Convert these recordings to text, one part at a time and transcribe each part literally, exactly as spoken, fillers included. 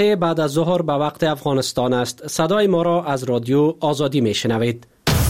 بعد از ظهر به وقت افغانستان است. صدای ما را از رادیو آزادی می شنوید.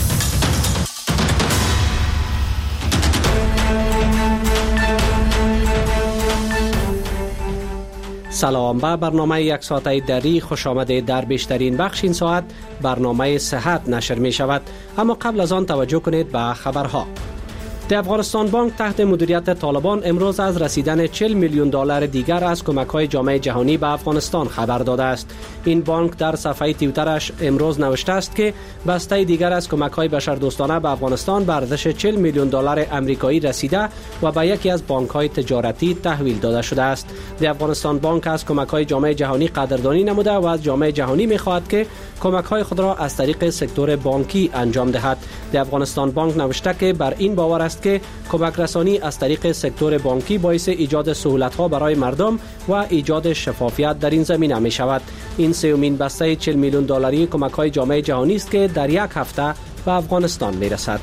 سلام، به برنامه یک ساعته دری خوش آمده. در بیشترین بخش این ساعت برنامه صحت نشر می شود، اما قبل از آن توجه کنید به خبرها. در افغانستان بانک تحت مدیریت طالبان امروز از رسیدن چهل میلیون دلار دیگر از کمک‌های جامعه جهانی به افغانستان خبر داده است. این بانک در صفحه توییترش امروز نوشته است که بسته دیگر از کمک‌های بشردوستانه به افغانستان به ارزش چهل میلیون دلار آمریکایی رسیده و به یکی از بانک‌های تجارتی تحویل داده شده است. در افغانستان بانک از کمک‌های جامعه جهانی قدردانی نموده و از جامعه جهانی می‌خواهد که کمک‌های خود را از طریق سکتور بانکی انجام دهد. در افغانستان بانک نوشته که بر این باور است که کمک رسانی از طریق سکتور بانکی باعث ایجاد سهولت‌ها برای مردم و ایجاد شفافیت در این زمینه می شود. این سومین بسته چهل میلیون دلاری کمک‌های جامعه جهانی است که در یک هفته به افغانستان می رسد.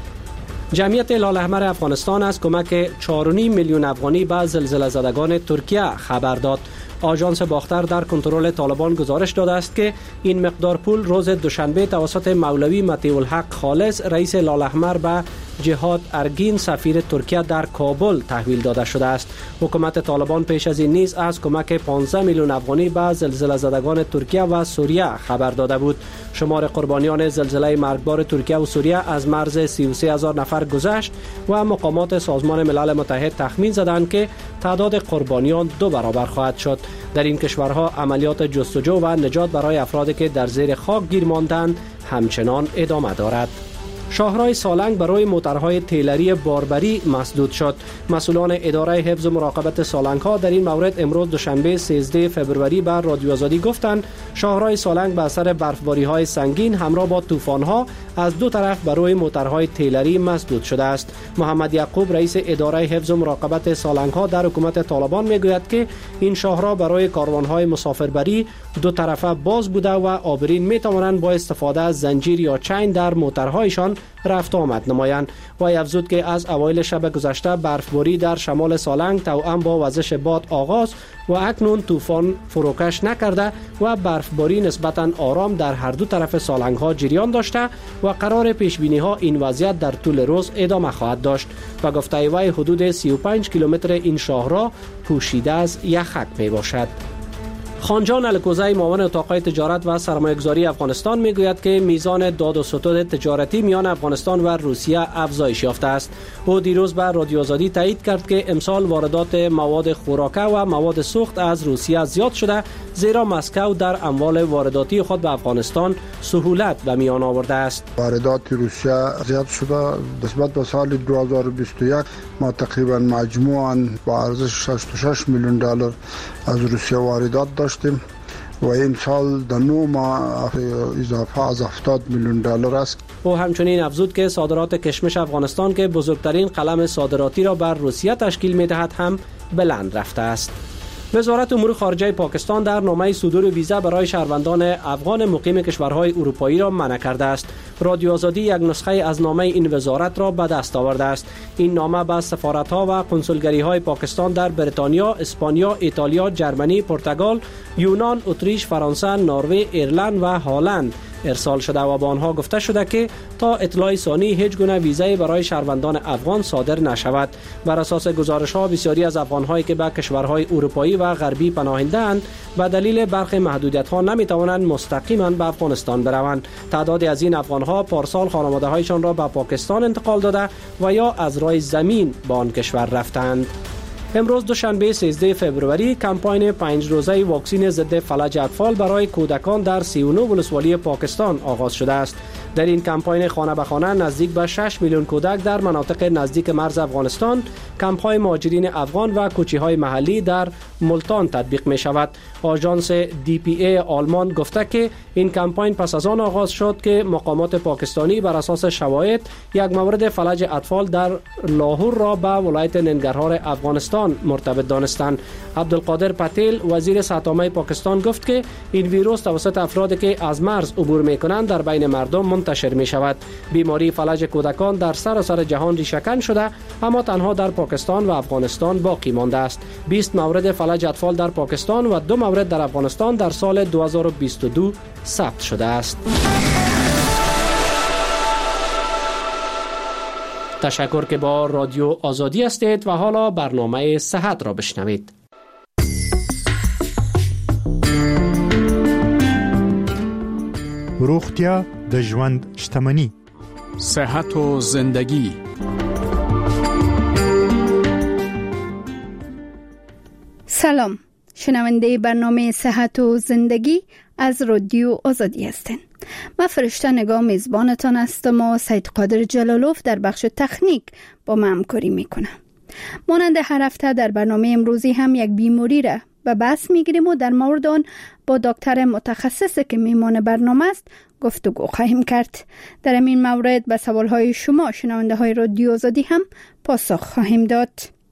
جمعیت هلال احمر افغانستان از کمک چهار و نیم میلیون افغانی به زلزله زدگان ترکیه خبر داد. آژانس باختر در کنترل طالبان گزارش داده است که این مقدار پول روز دوشنبه توسط مولوی مطیع الحق خالص رئیس هلال احمر به جهاد ارگین سفیر ترکیه در کابل تحویل داده شده است. حکومت طالبان پیش از این نیز از کمک پانزده میلیون افغانی به زلزله زدگان ترکیه و سوریه خبر داده بود. شمار قربانیان زلزله مرگبار ترکیه و سوریه از مرز سی و سه هزار نفر گذشت و مقامات سازمان ملل متحد تخمین زدند که تعداد قربانیان دو برابر خواهد شد. در این کشورها عملیات جستجو و نجات برای افرادی که در زیر خاک گیر ماندند همچنان ادامه دارد. شاهراه سالنگ برای موترهای تیلری باربری مسدود شد. مسئولان اداره حفظ و مراقبت سالنگ ها در این مورد امروز دوشنبه سیزده فوریه بر رادیو آزادی گفتند شاهراه سالنگ به اثر برفباری های سنگین همراه با طوفان ها از دو طرف برای موترهای تیلری مسدود شده است. محمد یعقوب رئیس اداره حفظ و مراقبت سالنگ ها در حکومت طالبان میگوید که این شاهراه برای کاروانهای مسافربری دو طرفه باز بوده و عابرین می توانند با استفاده از زنجیر یا چین در موترهایشان رفت آمد نمایند. و افزود که از اوایل شب گذشته برفباری در شمال سالنگ توأم با وزش باد آغاز و اکنون طوفان فروکش نکرده و برفباری نسبتاً آرام در هر دو طرف سالنگ ها جریان داشته و قرار پیش بینی ها این وضعیت در طول روز ادامه خواهد داشت. و گفته وی حدود سی و پنج کیلومتر این شاهراه پوشیده از یخک می باشد. خانجان الکوزی معاون اتاقهای تجارت و سرمایه‌گذاری افغانستان میگوید که میزان داد و ستد تجارتی میان افغانستان و روسیه افزایش یافته است. او دیروز به رادیو آزادی تایید کرد که امسال واردات مواد خوراکه و مواد سوخت از روسیه زیاد شده، زیرا مسکو در اموال وارداتی خود به افغانستان سهولت به میان آورده است. واردات روسیه زیاد شده. نسبت به سال دو هزار و بیست و یک ما تقریبا مجموعاً با ارزش شصت و شش میلیون دلار از روسیه واردات داشتیم و این سال در نو ماه اضافه از هفتاد میلیون دلار است. او همچنین افزود که صادرات کشمش افغانستان که بزرگترین قلم صادراتی را بر روسیه تشکیل می‌دهد هم بلند رفته است. وزارت امور خارجه پاکستان در نامه صدور ویزا برای شهروندان افغان مقیم کشورهای اروپایی را منع کرده است. رادیو آزادی یک نسخه از نامه این وزارت را به دست آورده است. این نامه به سفارت‌ها و کنسولگری‌های پاکستان در بریتانیا، اسپانیا، ایتالیا، جرمنی، پرتغال، یونان، اتریش، فرانسه، نروژ، ایرلند و هلند ارسال شده و با آنها گفته شده که تا اطلاع ثانی هیچ گونه ویزای برای شهروندان افغان صادر نشود. بر اساس گزارش‌ها بسیاری از افغان‌هایی که به کشورهای اروپایی و غربی پناهنده‌اند به دلیل برخی محدودیت‌ها نمی‌توانند مستقیما به افغانستان بروند. تعدادی از این افغان‌ها پارسال خانواده‌هایشان را به پاکستان انتقال داده و یا از راه زمین به آن کشور رفتند. امروز دوشنبه سیزده فوریه کمپاین پنج روزه واکسین ضد فلج اطفال برای کودکان در سی و نه ولسوالی پاکستان آغاز شده است. در این کمپاین خانه به خانه نزدیک به شش میلیون کودک در مناطق نزدیک مرز افغانستان، کمپ‌های مهاجرین افغان و کوچی‌های محلی در ملتان تطبیق می شود. آژانس دی پی ای آلمان گفته که این کمپاین پس از آن آغاز شد که مقامات پاکستانی بر اساس شواهد یک مورد فلج اطفال در لاهور را به ولایت ننگرهار افغانستان انسان مرتبط دانستند. عبدالقادر پتیل وزیر صحت‌عامه پاکستان گفت که این ویروس توسط افرادی که از مرز عبور می‌کنند در بین مردم منتشر می‌شود. بیماری فلج کودکان در سراسر جهان ریشه‌کن شده، اما تنها در پاکستان و افغانستان باقی مانده است. بیست مورد فلج اطفال در پاکستان و دو مورد در افغانستان در سال دو هزار و بیست و دو ثبت شده است. تشکر که با رادیو آزادی هستید و حالا برنامه صحت را بشنوید. روغتیا د ژوند شتمني. صحت و زندگی. سلام، شنونده برنامه صحت و زندگی از رادیو آزادی هستین. من فرشته نگاه میزبانتان هستم و سید قادر جلالوف در بخش تکنیک با من همکاری میکنم. مانند هر هفته در برنامه امروزی هم یک بیماری را به بحث میگیریم و در مورد آن با دکتر متخصصی که میمان برنامه است گفتگو خواهیم کرد. در این مورد به سوالهای شما شنونده های رادیو آزادی هم پاسخ خواهیم داد.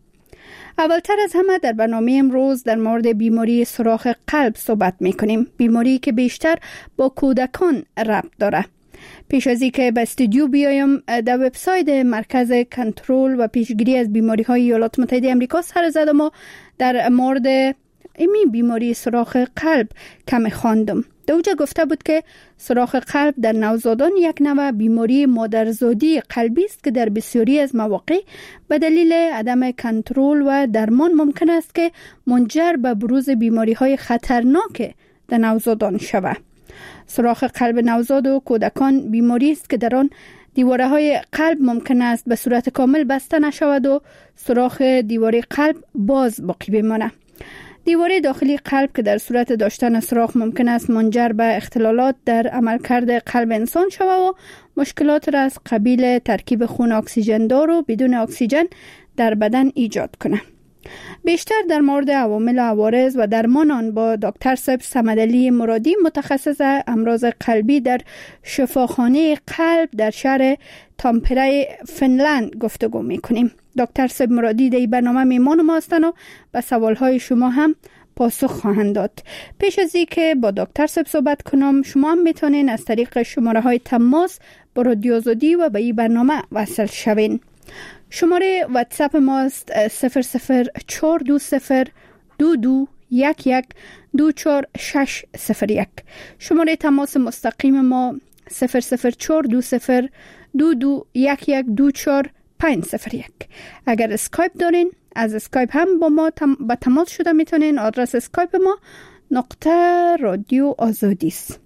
اولتر از همه در برنامه امروز در مورد بیماری سوراخ قلب صحبت میکنیم. بیماری که بیشتر با کودکان ربط داره. پیش از اینکه به استودیو بیایم در وبسایت مرکز کنترل و پیشگیری از بیماری های ایالات متحده آمریکا سر زدم و در مورد این بیماری سوراخ قلب کمی خواندم. در اونجا گفته بود که سوراخ قلب در نوزادان یک نوع بیماری مادرزادی قلبی است که در بسیاری از مواقع به دلیل عدم کنترل و درمان ممکن است که منجر به بروز بیماری های خطرناک در نوزادان شود. سوراخ قلب نوزاد و کودکان بیماری است که در آن دیواره های قلب ممکن است به صورت کامل بسته نشود و سوراخ دیواره قلب باز باقی بماند. دیواره داخلی قلب که در صورت داشتن سوراخ ممکن است منجر به اختلالات در عملکرد قلب انسان شود و مشکلات را از قبیل ترکیب خون اکسیژن دار و بدون اکسیژن در بدن ایجاد کنه. بیشتر در مورد عوامل و عوارض و درمان آن با دکتر صاحب صمدعلی مرادی متخصص امراض قلبی در شفاخانه قلب در شهر تامپره فنلند گفتگو میکنیم. دکتر صاحب مرادی در این برنامه میمان ما هستند و به سوالهای شما هم پاسخ خواهند داد. پیش از اینکه با دکتر صاحب صحبت کنم، شما هم میتونین از طریق شماره های تماس با رادیو آزادی و به این برنامه وصل شوین. شماره واتساپ ماست صفر صفر چهار دو صفر دو دو یک یک دو چهار شش صفر یک. شماره تماس مستقیم ما صفر صفر چهار دو صفر دو دو یک یک دو چهار پنج صفر یک. اگر اسکایپ دارین از اسکایپ هم با ما تم... با تماس شده میتونین. آدرس اسکایپ ما نقطه رادیو آزادی است.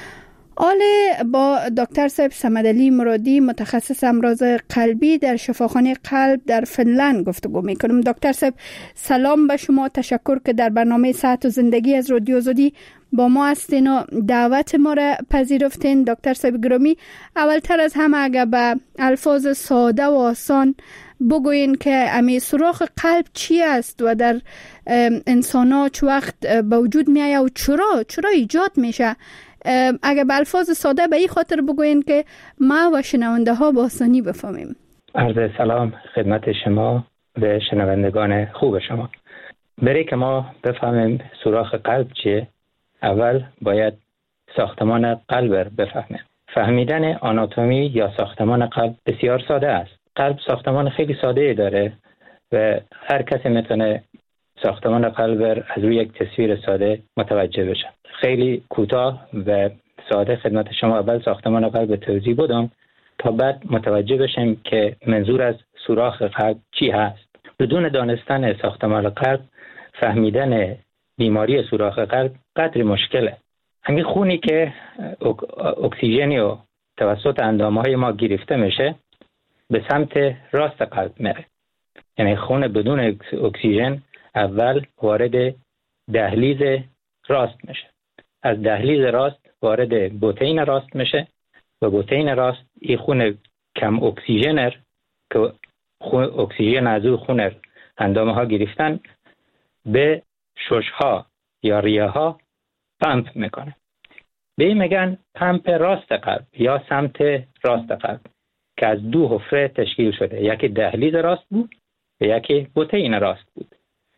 آله با دکتر صاحب صمدعلی مرادی متخصص امراض قلبی در شفاخانه قلب در فنلند گفتگو میکنم. دکتر صاحب سلام به شما، تشکر که در برنامه صحت و زندگی از رادیو آزادی با ما هستین و دعوت ما را پذیرفتین. دکتر صاحب گرامی، اولتر از همه اگر به الفاظ ساده و آسان بگوین که امی سوراخ قلب چی است و در انسان ها چه وقت به وجود می آید و چرا چرا ایجاد میشه، اگر به الفاظ ساده به این خاطر بگوین که ما و شنونده ها با آسانی بفهمیم. عرض سلام خدمت شما و شنوندگان خوب شما. برای که ما بفهمیم سوراخ قلب چیه، اول باید ساختمان قلب را بفهمیم. فهمیدن آناتومی یا ساختمان قلب بسیار ساده است. قلب ساختمان خیلی ساده داره و هر کسی میتونه ساختمان قلب را از روی یک تصویر ساده متوجه بشه. خیلی کوتاه و ساده خدمت شما اول ساختمان قلب توضیح بدم تا بعد متوجه بشیم که منظور از سوراخ قلب چی هست. بدون دانستن ساختمان قلب فهمیدن بیماری سوراخ قلب قدری مشکله. همین خونی که اکسیژنی و توسط اندامهای ما گرفته میشه به سمت راست قلب میره. یعنی خون بدون اکسیژن اول وارد دهلیز راست میشه، از دهلیز راست وارد بطین راست میشه و بطین راست این خون کم اکسیژنر که اکسیژن از او خون اندامه ها گرفتن به ششها یا ریه ها پمپ میکنه. به این میگن پمپ راست قلب یا سمت راست قلب که از دو حفره تشکیل شده، یکی دهلیز راست بود و یکی بطین راست بود.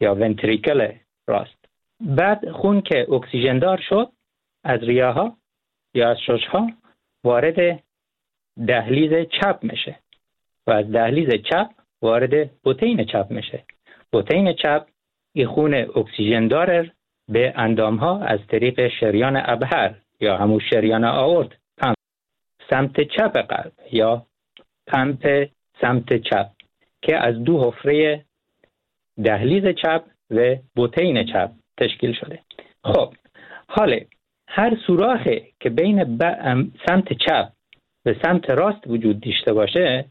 یا ونتریکل راست. بعد خون که اکسیژن دار شد از ریه ها یا از شش ها وارد دهلیز چپ میشه و از دهلیز چپ وارد بطین چپ میشه. بطین چپ این خون اکسیژن دار به اندام ها از طریق شریان ابهر یا همون شریان آورت پمپ سمت چپ قلب یا پمپ سمت چپ که از دو حفره دهلیز چپ و بطین چپ تشکیل شده. خب حالا هر سوراخی که بین سمت چپ و سمت راست وجود داشته باشه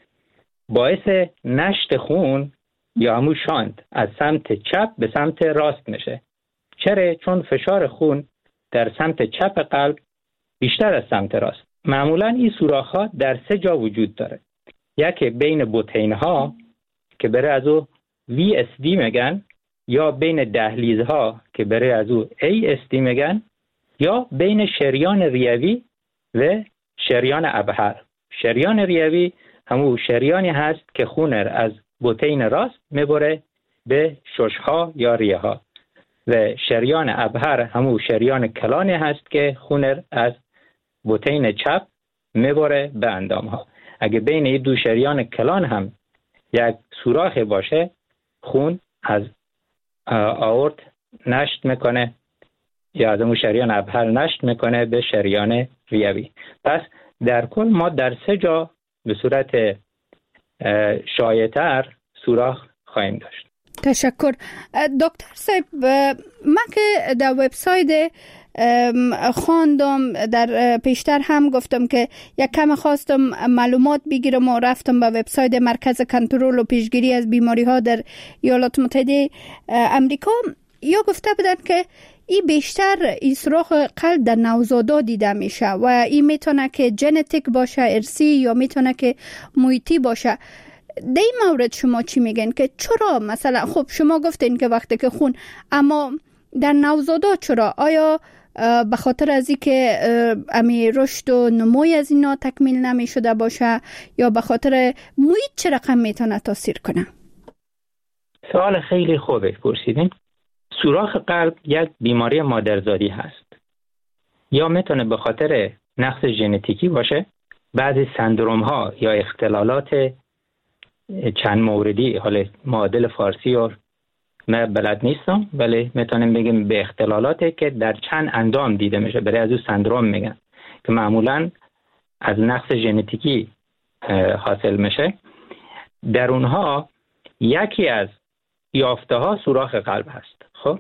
باعث نشت خون یا همون شانت از سمت چپ به سمت راست میشه. چرا؟ چون فشار خون در سمت چپ قلب بیشتر از سمت راست. معمولا این سوراخ ها در سه جا وجود داره. یکی بین بطین ها که بره از او وی اس دی میگن، یا بین دهلیز ها که بره از او ای اس دی میگن، یا بین شریان ریوی و شریان ابهر. شریان ریوی همون شریانی هست که خون از بطین راست میبره به شش ها یا ریه ها و شریان ابهر همون شریان کلانی هست که خون از بطین چپ میبره به اندام ها. اگه بین این دو شریان کلان هم یک سوراخ باشه خون از آورت نشت میکنه یا از اون شریان ابهر نشت میکنه به شریان ریوی. پس در کل ما در سه جا به صورت شایع‌تر سوراخ خواهیم داشت. تشکر دکتر صاحب. من که در وبسایت خواندم، در پیشتر هم گفتم که یک کم خواستم معلومات بگیرم و رفتم به وبسایت مرکز کنترل و پیشگیری از بیماری ها در ایالات متحده امریکا. یا گفته بودن که این بیشتر این سوراخ قلب در نوزادا دیده میشه و این میتونه که ژنتیک باشه، ارثی، یا میتونه که محیطی باشه. در این مورد شما چی میگن که چرا مثلا خب شما گفتین که وقتی که خون، اما در نوزادا چرا؟ آیا به خاطر از اینکه امی رشد و نموی از اینا تکمیل نمی شده باشه یا به خاطر محیط چه رقم میتونه تاثیر کنه؟ سوال خیلی خوبه پرسیدین. سوراخ قلب یک بیماری مادرزادی هست، یا میتونه به خاطر نقص ژنتیکی باشه. بعضی سندروم ها یا اختلالات چند موردی، حالا معادل فارسی رو من بلد نیستم ولی میتونیم بگیم به اختلالاتی که در چند اندام دیده میشه، برای از اون سندروم میگن که معمولا از نقص ژنتیکی حاصل میشه. در اونها یکی از یافته ها سوراخ قلب هست. خب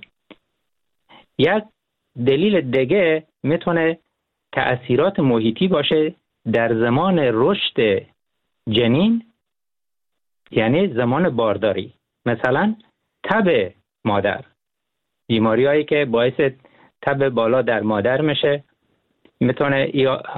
یک دلیل دیگه میتونه تأثیرات محیطی باشه در زمان رشد جنین، یعنی زمان بارداری. مثلا تب مادر، بیماری هایی که باعث تب بالا در مادر میشه میتونه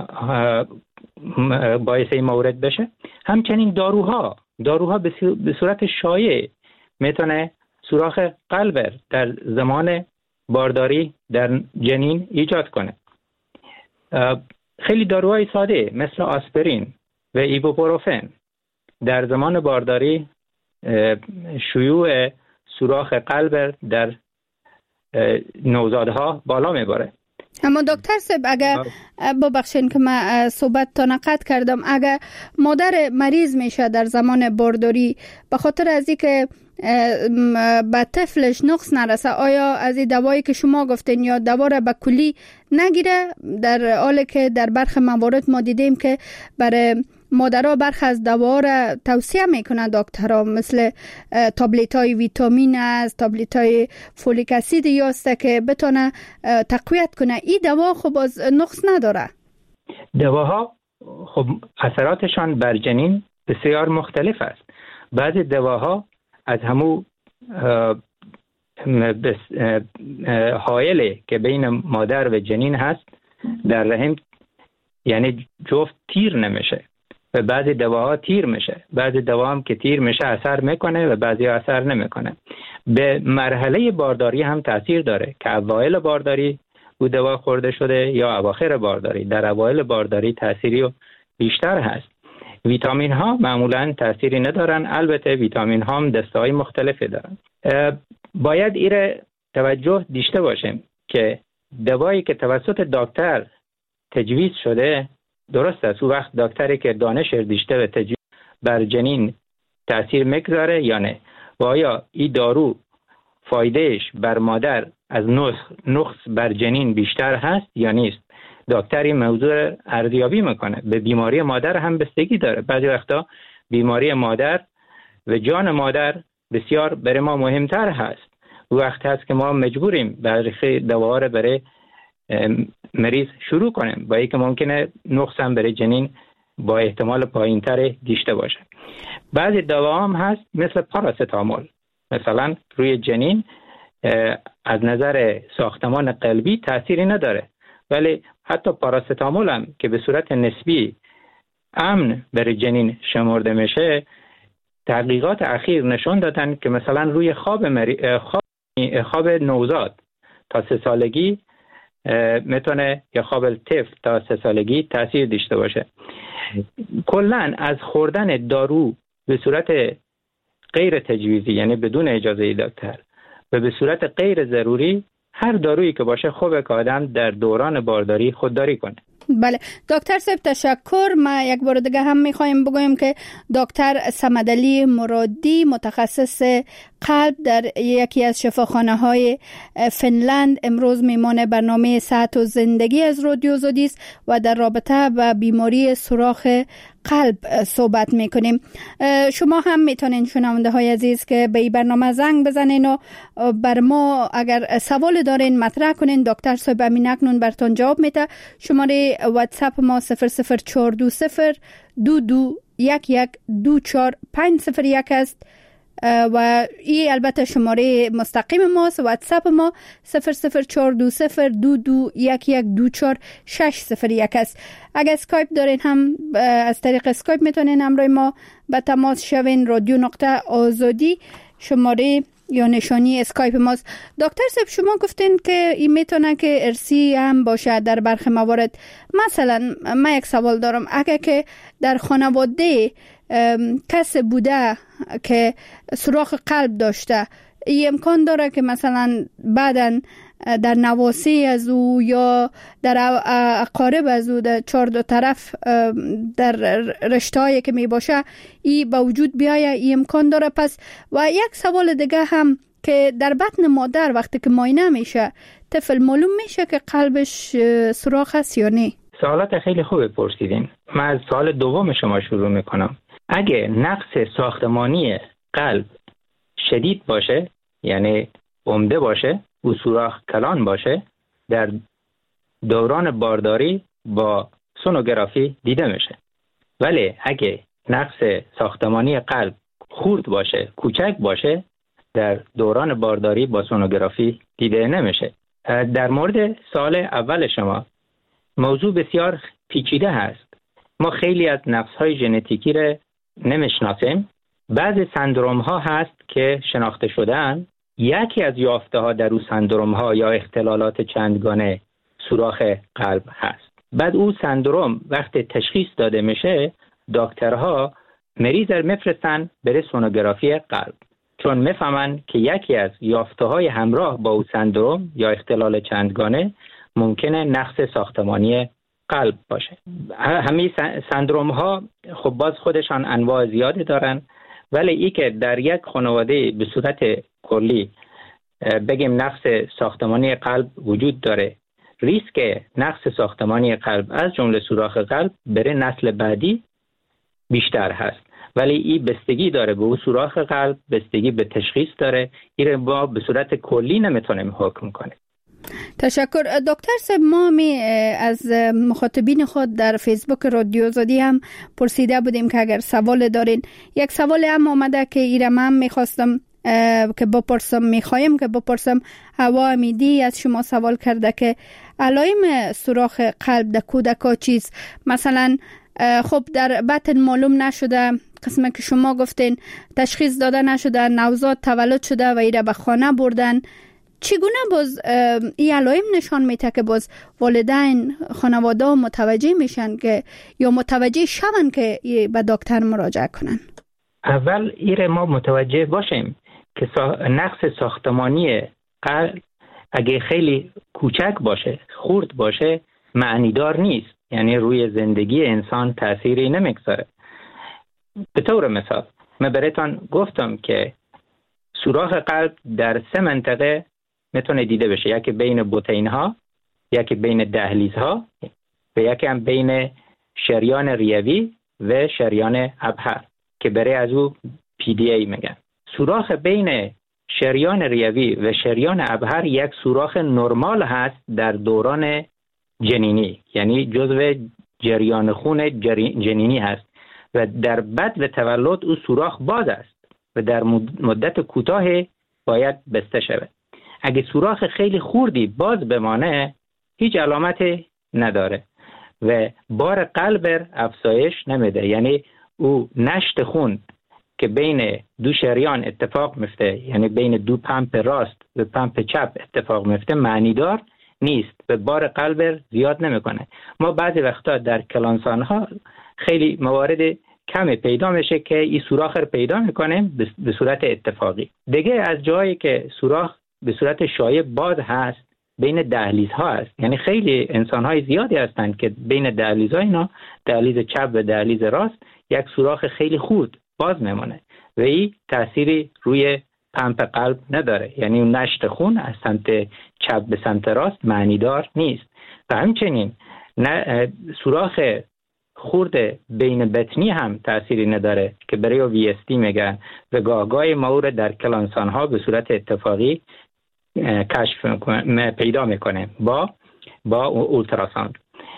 باعث این مورد بشه. همچنین داروها داروها به صورت شایع میتونه سوراخ قلب در زمان بارداری در جنین ایجاد کنه. خیلی داروهای ساده مثل آسپرین و ایبوپروفن در زمان بارداری شیوع سوراخ قلب در نوزادها بالا میبره. اما دکتر صاحب اگر ببخشین که من صحبت تا نقد کردم، اگر مادر مریض میشه در زمان بارداری به خاطر از اینکه به طفلش نقص نرسه، آیا از این دوایی که شما گفتین یا دوا را به کلی نگیره؟ در حالی که در برخی موارد ما دیدیم که برای مادرها برخی از دوا را توصیه میکنن دکترها، مثل تابلت های ویتامین است، تابلت های فولیک اسید یاسته که بتونه تقویت کنه. این دوا خب از نقص نداره. دواها خب اثراتشان بر جنین بسیار مختلف است. بعضی دواها از همو حائله که بین مادر و جنین هست در رحم، یعنی جفت تیر نمیشه و بعضی دواها تیر میشه. بعضی دوا هم که تیر میشه اثر میکنه و بعضی اثر نمیکنه. به مرحله بارداری هم تاثیر داره که اوایل بارداری او دوا خورده شده یا اواخر بارداری. در اوایل بارداری تأثیری بیشتر هست. ویتامین ها معمولا تأثیری ندارن، البته ویتامین ها هم دسته‌های مختلفی دارن. باید ایره توجه داشته باشیم که دوایی که توسط دکتر تجویز شده درست است. او وقت دکتری که دانش داشته و تجویز بر جنین تأثیر میگذاره یا نه، و آیا این دارو فایدهش بر مادر از نقص بر جنین بیشتر هست یا نیست. دکتر این موضوع ارزیابی میکنه. به بیماری مادر هم بستگی داره. بعضی وقتا بیماری مادر و جان مادر بسیار برای ما مهمتر هست. وقت هست که ما مجبوریم برخی دواها رو برای مریض شروع کنیم، با اینکه ممکنه نقص هم برای جنین با احتمال پایینتر داشته باشه. بعضی دواها هم هست مثل پاراستامول، مثلا روی جنین از نظر ساختمان قلبی تأثیری نداره، ولی حتی پاراستامول هم که به صورت نسبی امن برای جنین شمرده میشه، تحقیقات اخیر نشون دادن که مثلا روی خواب مری... خواب... خواب نوزاد تا سه سالگی میتونه، یا خواب طفل تا سه سالگی تاثیر داشته باشه. کلاً از خوردن دارو به صورت غیر تجویزی، یعنی بدون اجازه دکتر و به صورت غیر ضروری، هر دارویی که باشه خوبه که آدم در دوران بارداری خودداری کنه. بله دکتر صاحب تشکر. ما یک بار دیگه هم میخوایم بگویم که دکتر صمدعلی مرادی متخصص قلب در یکی از شفاخانه های فنلند امروز میمان برنامه صحت و زندگی از رادیو آزادی است و در رابطه با بیماری سوراخ قلب صحبت میکنیم. شما هم میتونین شنونده های عزیز که به این برنامه زنگ بزنین و بر ما اگر سوال دارین مطرح کنین. دکتر صاحب امین اکنون براتون جواب میده. شماره واتساپ ما صفر صفر چهار دو صفر دو دو یک یک دو چهار پنج صفر یک است و این البته شماره مستقیم ماست. واتساپ ما صفر صفر چهار دو صفر دو دو یک یک دو چهار شش صفر یک است. اگر اسکایپ دارین هم از طریق اسکایپ میتونین همراه ما به تماس شوین. رادیو نقطه آزادی شماره یا نشانی اسکایپ ماست. دکتر صاحب شما گفتین که این میتونه که ارسی هم باشه در برخی موارد. مثلا من یک سوال دارم، اگر که در خانواده کس بوده که سوراخ قلب داشته، این امکان داره که مثلا بعداً در نواسی از او یا در اقارب از او در چهار دو طرف در رشته‌ای که می باشه ای به وجود بیایه؟ این امکان داره. پس و یک سوال دیگه هم که در بطن مادر وقتی که معاینه میشه طفل معلوم میشه که قلبش سوراخ است یا نه؟ سوالات خیلی خوب پرسیدین. من از سوال دوم شما شروع میکنم. اگه نقص ساختمانی قلب شدید باشه، یعنی عمده باشه و سوراخ کلان باشه، در دوران بارداری با سونوگرافی دیده میشه. ولی اگه نقص ساختمانی قلب خرد باشه، کوچک باشه، در دوران بارداری با سونوگرافی دیده نمیشه. در مورد سوال اول شما، موضوع بسیار پیچیده هست. ما خیلی از نقص‌های ژنتیکی رو نمیشناسیم. بعضی سندروم ها هست که شناخته شدن. یکی از یافته ها در او سندروم ها یا اختلالات چندگانه سوراخ قلب هست. بعد او سندروم وقتی تشخیص داده میشه، دکترها مریض رو میفرستن بره سونوگرافی قلب، چون میفهمن که یکی از یافته های همراه با او سندروم یا اختلال چندگانه ممکنه نقص ساختمانی قلب باشه. همین سندروم ها خب باز خودشان انواع زیادی دارن، ولی ای که در یک خانواده به صورت کلی بگیم نقص ساختمانی قلب وجود داره، ریسک نقص ساختمانی قلب از جمله سوراخ قلب برای نسل بعدی بیشتر هست. ولی این بستگی داره به اون سوراخ قلب، بستگی به تشخیص داره. این با به صورت کلی نمیتونیم حکم کنیم. تشکر دکتر صاحب. ما می از مخاطبین خود در فیسبوک رادیو آزادی هم پرسیده بودیم که اگر سوال دارین. یک سوال هم آمده که ایرم هم میخواستم که بپرسم، میخوایم که بپرسم. هوا امیدی از شما سوال کرده که علائم سوراخ قلب در کودکا چیست؟ مثلا خب در بطن معلوم نشده، قسمه که شما گفتین تشخیص داده نشده، نوزاد تولد شده و ایره به خانه بردن. چگونه باز این علائم نشان میده که باز والدین خانواده متوجه میشن که یا متوجه شون که به دکتر مراجعه کنن؟ اول ایره ما متوجه باشیم که نقص ساختمانی قلب اگه خیلی کوچک باشه، خرد باشه، معنیدار نیست، یعنی روی زندگی انسان تأثیری نمیگذاره. به طور مثال من براتون گفتم که سوراخ قلب در سه منطقه میتونه دیده بشه، یکی بین بطین ها، یکی بین دهلیز ها و یکی هم بین شریان ریوی و شریان ابهر که برای از او پی دی ای میگن. سوراخ بین شریان ریوی و شریان ابهر یک سوراخ نرمال هست در دوران جنینی، یعنی جزو جریان خون جنینی هست و در بعد و تولد او سوراخ باز است و در مدت کوتاه باید بسته شود. اگه سوراخ خیلی خوردی باز بمانه هیچ علامت نداره و بار قلب افزایش نمیده، یعنی او نشت خون که بین دو شریان اتفاق میفته، یعنی بین دو پمپ راست و پمپ چپ اتفاق میفته، معنیدار نیست و بار قلب زیاد نمیکنه. ما بعضی وقتا در کلانسان ها خیلی موارد کمی پیدا میشه که این سوراخ رو پیدا میکنیم به صورت اتفاقی. دیگه از جایی که سوراخ به صورت شایع باز هست بین دهلیز ها هست، یعنی خیلی انسان های زیادی هستند که بین دهلیز ها اینا، دهلیز چپ و دهلیز راست، یک سوراخ خیلی خورد باز میمونه و این تأثیری روی پمپ قلب نداره، یعنی اون نشت خون از سمت چپ به سمت راست معنیدار نیست. و همچنین سوراخ خورد بین بطنی هم تأثیری نداره که برای وی اس دی میگن و گاهگاه مورد در کلانسان ها به صورت اتفاقی کشف میکنه، پیدا میکنه با با اولتراساند.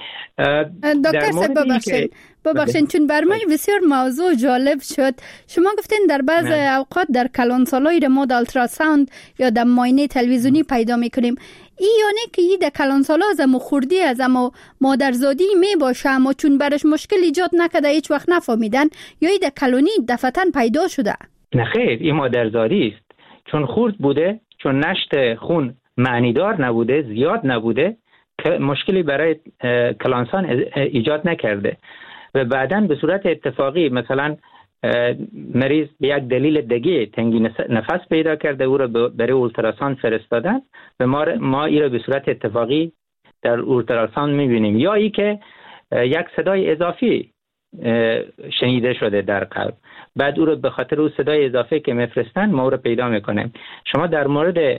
دکتر صاحب ببخشید ببخشید چون برای بسیار موضوع جالب شد. شما گفتین در بعض اوقات در کلانسالای را ما در اولتراساند یا در معاینه تلویزیونی پیدا میکنیم. این یعنی که این در کلانسالا از اما خوردی از اما مادرزادی می باشه اما چون برش مشکل ایجاد نکده هیچ وقت نفهمیدن، یا این در کلونی دفعتاً پیدا شده؟ نه خیر، این مادرزادی است. چون خورد بوده، چون نشت خون معنیدار نبوده، زیاد نبوده، مشکلی برای کلانسان ایجاد نکرده و بعداً به صورت اتفاقی مثلا مریض به یک دلیل دیگه تنگی نفس پیدا کرده، او را برای اولتراساند فرستادن و ما ما این را به صورت اتفاقی در اولتراساند میبینیم، یا ای که یک صدای اضافی شنیده شده در قلب، بعد او را به خاطر او صدای اضافی که میفرستن ما او را پیدا میکنیم. شما در مورد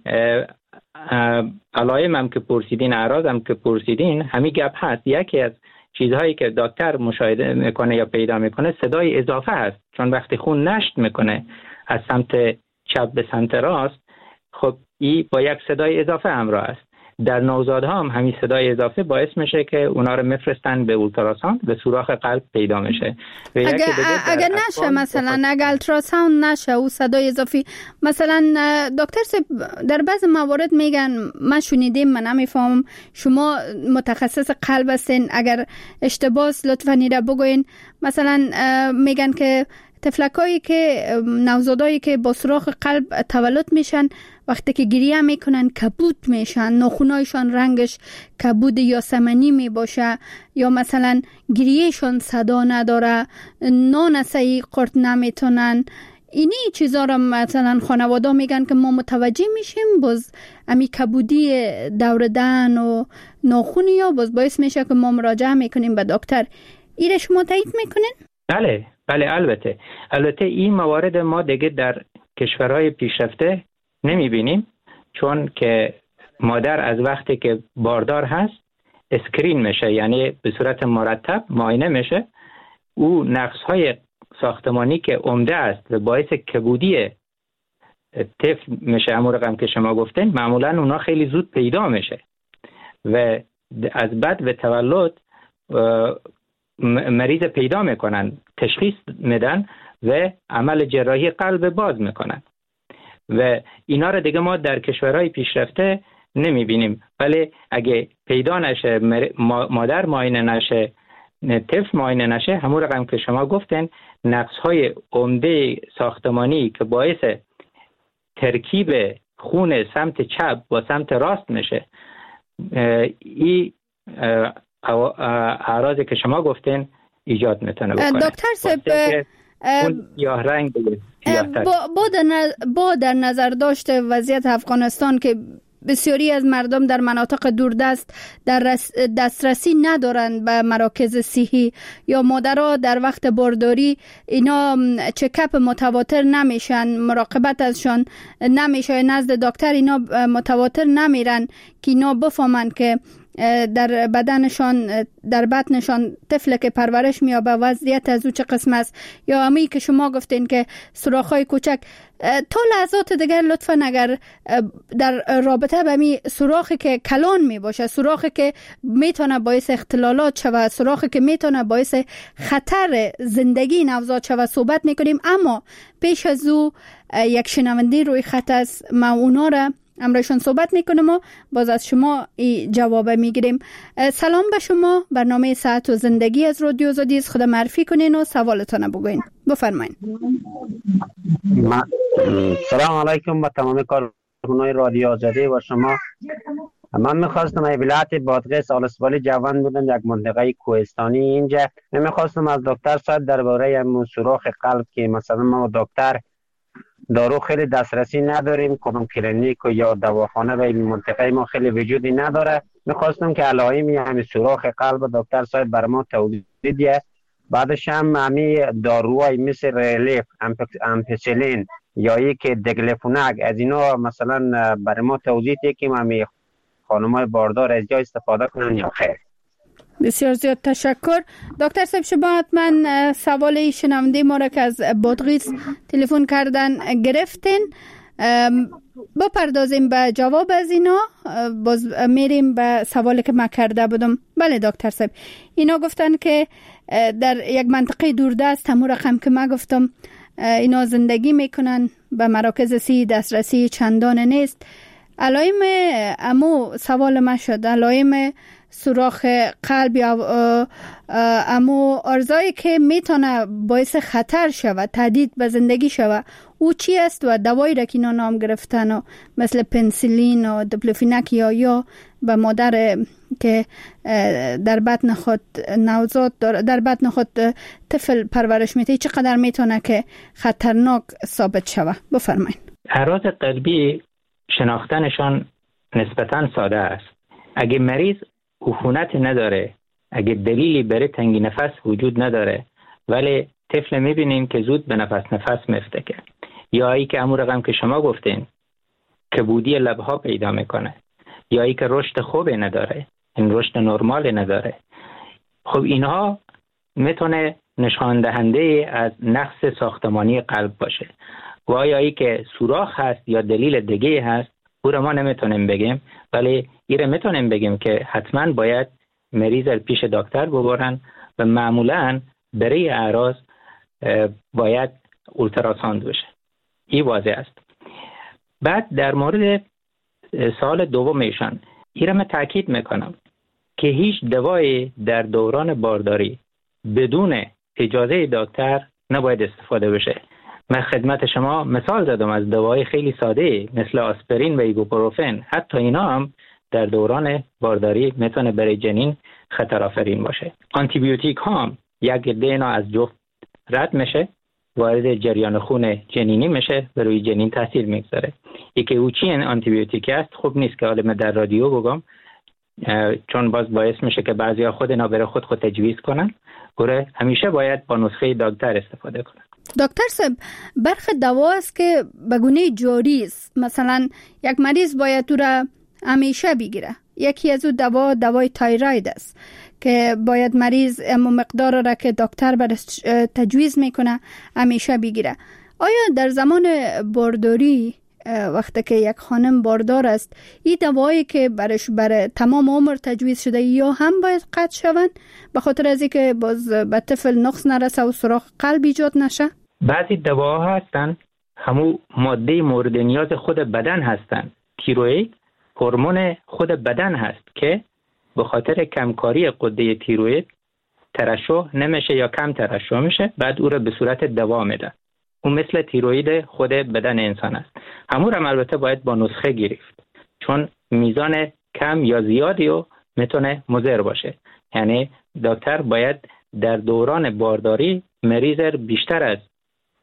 علائم هم که پرسیدین، اعراض هم که پرسیدین، همین گپ هست. یکی از چیزهایی که دکتر مشاهده میکنه یا پیدا میکنه صدای اضافه هست، چون وقتی خون نشت میکنه از سمت چپ به سمت راست، خب این با یک صدای اضافه همراه است. در نوزادها هم همین صدای اضافه باعث میشه که اونا رو میفرستن به اولتراساند و سوراخ قلب پیدا میشه. اگه اگه نشه مثلا اگه اولتراساند نشه او صدای اضافی، مثلا دکتر صاحب در بعض موارد میگن، من شنیدم، من نمیفهمم، شما متخصص قلب هستین، اگر اشتباه لطفاً ایرا بگوین، مثلا میگن که طفلکایی که نوزادایی که با سوراخ قلب تولد میشن وقتی که گریه میکنن کبود میشن، ناخونایشان رنگش کبود یاسمنی می باشه، یا مثلا گریهشان صدا نداره، نان صحیح خورد نمیتونن. اینی چیزا را مثلا خانواده میگن که ما متوجه میشیم باز امی کبودی دور دهن و ناخونی یا باز باعث میشه که ما مراجعه میکنیم به دکتر. ایره شما تایید میکنین؟ بله بله البته البته این موارد ما دیگه در کشورهای پیشرفته نمیبینیم، چون که مادر از وقتی که باردار هست اسکرین میشه، یعنی به صورت مرتب معاینه میشه. او نقص‌های ساختمانی که عمده است و باعث کبودی طفل میشه، همون رقم که شما گفتین، معمولا اونا خیلی زود پیدا میشه و از بعد به تولد مریض پیدا میکنن، تشخیص میدن و عمل جراحی قلب باز میکنن و اینا رو دیگه ما در کشورهای پیشرفته نمیبینیم. ولی اگه پیدا نشه، مادر معاینه نشه، طفل معاینه نشه، همون رقم که شما گفتین، نقص‌های عمده ساختمانی که باعث ترکیب خون سمت چپ با سمت راست میشه، این اعراضی که شما گفتین ایجاد میتونه بکنه. دکتر صاحب سیاه رنگ بگید. با, با, در با در نظر داشته وضعیت افغانستان که بسیاری از مردم در مناطق دوردست در دسترسی ندارند به مراکز صحی یا مادرها در وقت بارداری اینا چکاپ متواتر نمیشن، مراقبت ازشان نمیشه، نزد دکتر اینا متواتر نمیرن که اینا بفهمن که در بدنشان در بطنشان طفل که پرورش میابه وضعیت از او چه قسم است، یا امی که شما گفتین که سوراخ‌های کوچک. تا لحظات دیگر لطفا اگر در رابطه به می سوراخی که کلان می باشه، سوراخی که میتونه باعث اختلالات شود، سوراخی که میتونه باعث خطر زندگی نوزاد شود صحبت میکنیم. اما پیش از او یک شنونده روی خط است، ما اونا را امرشون صحبت میکنم و باز از شما جواب میگیریم. سلام به شما، برنامه صحت و زندگی از رادیو آزادی است. خدا معرفی کنین و سوالتون بگوین. بفرمایید. سلام علیکم با تمام کارکنان رادیو آزادی و شما. من میخواستم ای ولایت بادغیس آلسوالی جوان بودم، یک منطقه کوهستانی اینجا. من میخواستم از دکتر صاحب درباره سوراخ قلب که مثلا ما دکتر دارو خیلی دسترسی نداریم، کدوم کلینیک یا دواخانه به این منطقه ما خیلی وجودی نداره. میخواستم که علائمی همین سوراخ قلب دکتر صاحب بر ما توضیح بده. بعدش هم همین داروهای مثل ریلیف، امپیسیلین یا یکی دگلفوناک از اینا مثلا بر ما توضیح ده که همین خانمای باردار از جا استفاده کنن یا خیر. بسیار زیاد تشکر. دکتر صاحب شما حتما سوال شنونده ما را که از بادغیس تلفن کردن گرفتین، بپردازیم به جواب از اینا، باز میریم به سوالی که من کرده بودم. بله دکتر صاحب، اینا گفتن که در یک منطقه دوردست همون رقم که من گفتم اینا زندگی میکنن، به مراکز صحی دسترسی چندان نیست. علائم امو سوال من شد، علائم سوراخ قلب یا امو ارزایی که میتونه باعث خطر شود، تهدید به زندگی شود، او چی است و دوایی را که اینا نام گرفتن و مثل پنسیلین و دیکلوفیناک یا یا به مادر که در بطن خود نوزاد در بطن خود طفل پرورش میده چقدر میتونه که خطرناک ثابت شود؟ بفرمایید. اعراض قلبی شناختنشان نسبتاً ساده است. اگه مریض عفونت نداره، اگه دلیلی برای تنگی نفس وجود نداره ولی طفل میبینیم که زود به نفس نفس میفتکه، یا ای که امور رقم که شما گفتین کبودی لبها پیدا میکنه، یا ای که رشد خوبی نداره، این رشد نرمال نداره، خب اینها میتونه نشان دهنده از نقص ساختمانی قلب باشه. و آیا ای که سوراخ هست یا دلیل دیگه هست او را ما نمیتونیم بگیم، ولی ایره میتونیم بگیم که حتما باید مریض پیش دکتر ببرن و معمولا برای اعراض باید اولتراساند بشه. این واضح است. بعد در مورد سال دوم ایشان ایره من تاکید میکنم که هیچ دوایی در دوران بارداری بدون اجازه دکتر نباید استفاده بشه. من خدمت شما مثال زدم از دوای خیلی ساده مثل آسپرین و ایبوپروفن، حتی اینا هم در دوران بارداری میتونه برای جنین خطر آفرین باشه. آنتی بیوتیک هم یک عده اینا از جفت رد میشه، وارد جریان خون جنینی میشه و روی جنین تاثیر میگذاره. یکی او چی آنتی بیوتیک است خوب نیست که حالا من در رادیو بگم، چون باز باعث میشه که بعضیا خود اینا برای خود خود تجویز کنن. گره همیشه باید با نسخه دکتر استفاده کنن. دکتر صاحب برخی دوا است که به گونه جاری است، مثلا یک مریض باید تو را همیشه بگیره. یکی از او دوا دوای تایروید است که باید مریض اما مقدار را که دکتر برش تجویز میکنه همیشه بگیره. آیا در زمان بارداری وقتی که یک خانم باردار است این دوایی که برش برای تمام عمر تجویز شده یا هم باید قطع شوند به خاطر از اینکه باز به طفل نقص نرسه و سوراخ قلب ایجاد نشه؟ بعضی دواها هستن همو ماده مورد نیاز خود بدن هستن. تیروئید هورمون خود بدن هست که به خاطر کمکاری غده تیروئید ترشح نمیشه یا کم ترشح میشه، بعد او را به صورت دوا میده. اون مثل تیروئید خود بدن انسان است. همون هم البته باید با نسخه گرفت، چون میزان کم یا زیادی رو میتونه مضر باشه. یعنی دکتر باید در دوران بارداری مریض بیشتر از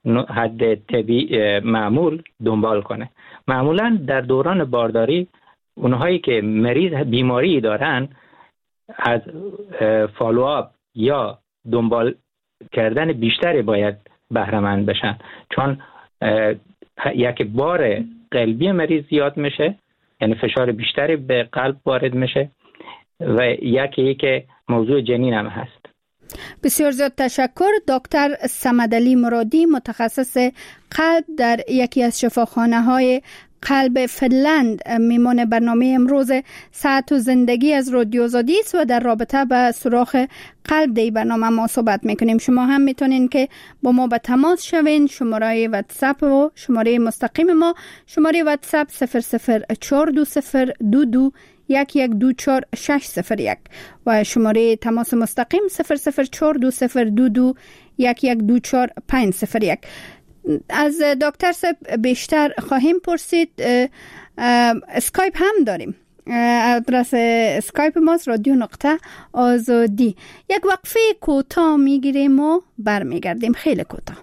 حد طبیعی معمول دنبال کنه. معمولا در دوران بارداری اونهایی که مریض بیماری دارن از فالوآپ یا دنبال کردن بیشتری باید بهره مند بشن، چون یک بار قلبی مریض زیاد میشه، یعنی فشار بیشتری به قلب وارد میشه، و یکی که موضوع جنین هم هست. بسیار زیاد تشکر. دکتر صمدعلی مرادی، متخصص قلب در یکی از شفاخانه های قلب فنلند، میمان برنامه امروز صحت و زندگی از رادیو آزادی است و در رابطه به سوراخ قلب در برنامه ما صحبت میکنیم. شما هم میتونین که با ما به تماس شوین. شماره واتساپ و شماره مستقیم ما شماره واتساپ صفر صفر چهار دو صفر دو دو یک یک دو چهار شش صفر یک و شماره تماس مستقیم صفر صفر چهار دو صفر دو دو یک یک دو چهار پنج صفر یک. از دکتر صاحب بیشتر خواهیم پرسید. اسکایپ هم داریم. آدرس اسکایپ ماست رادیو نقطه آزادی. یک وقفه کوتاه میگیریم و برمیگردیم. خیلی کوتاه.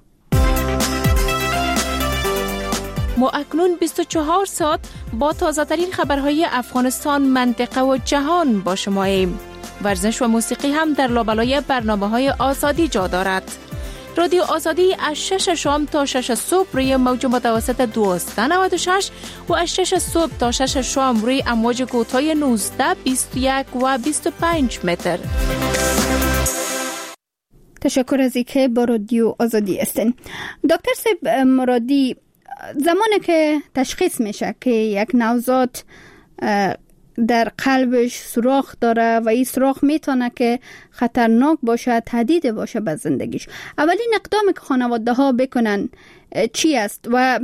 ما اکنون بیست و چهار ساعت با تازه ترین خبرهای افغانستان، منطقه و جهان با شماییم. ورزش و موسیقی هم در لابلای برنامه‌های آزادی جا دارد. رادیو آزادی از شش شام تا شش صبح روی موج متوسط دویست و نود و شش و از شش صبح تا شش شام روی امواج کوتاه نوزده، بیست و یک و بیست و پنج متر. تشکر از اینکه با رادیو آزادی هستین. دکتر صاحب مرادی، زمانی که تشخیص میشه که یک نوزاد در قلبش سوراخ داره و این سوراخ میتونه که خطرناک باشه، تهدید باشه به زندگیش، اولین اقدامی که خانواده ها بکنن چی است و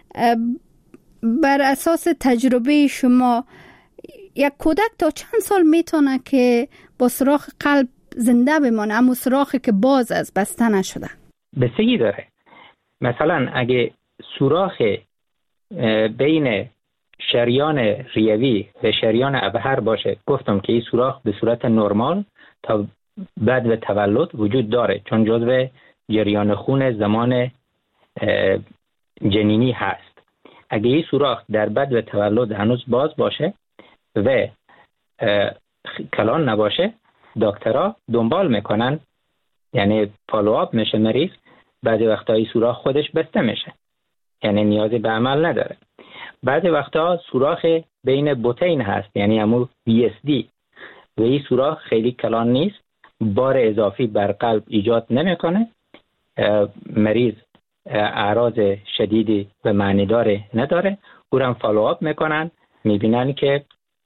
بر اساس تجربه شما یک کودک تا چند سال میتونه که با سوراخ قلب زنده بمانه، اما سوراخی که باز از بسته نشده؟ بستگی داره. مثلا اگه سوراخ بین شریان ریوی و شریان ابهر باشه، گفتم که این سوراخ به صورت نرمال تا بعد به تولد وجود داره، چون جزو جریان خون زمان جنینی هست. اگه این سوراخ در بعد به تولد هنوز باز باشه و کلان نباشه، دکترها دنبال میکنن، یعنی فالوآپ میشه مریض. بعضی وقتا این سوراخ خودش بسته میشه، یعنی نیازی به عمل نداره. بعضی وقتا سوراخ بین بطین هست، یعنی همون وی اس دی، و این سوراخ خیلی کلان نیست، بار اضافی بر قلب ایجاد نمیکنه، مریض اعراض شدیدی و معنیدار نداره. او را فالوآپ میکنن، میبینن که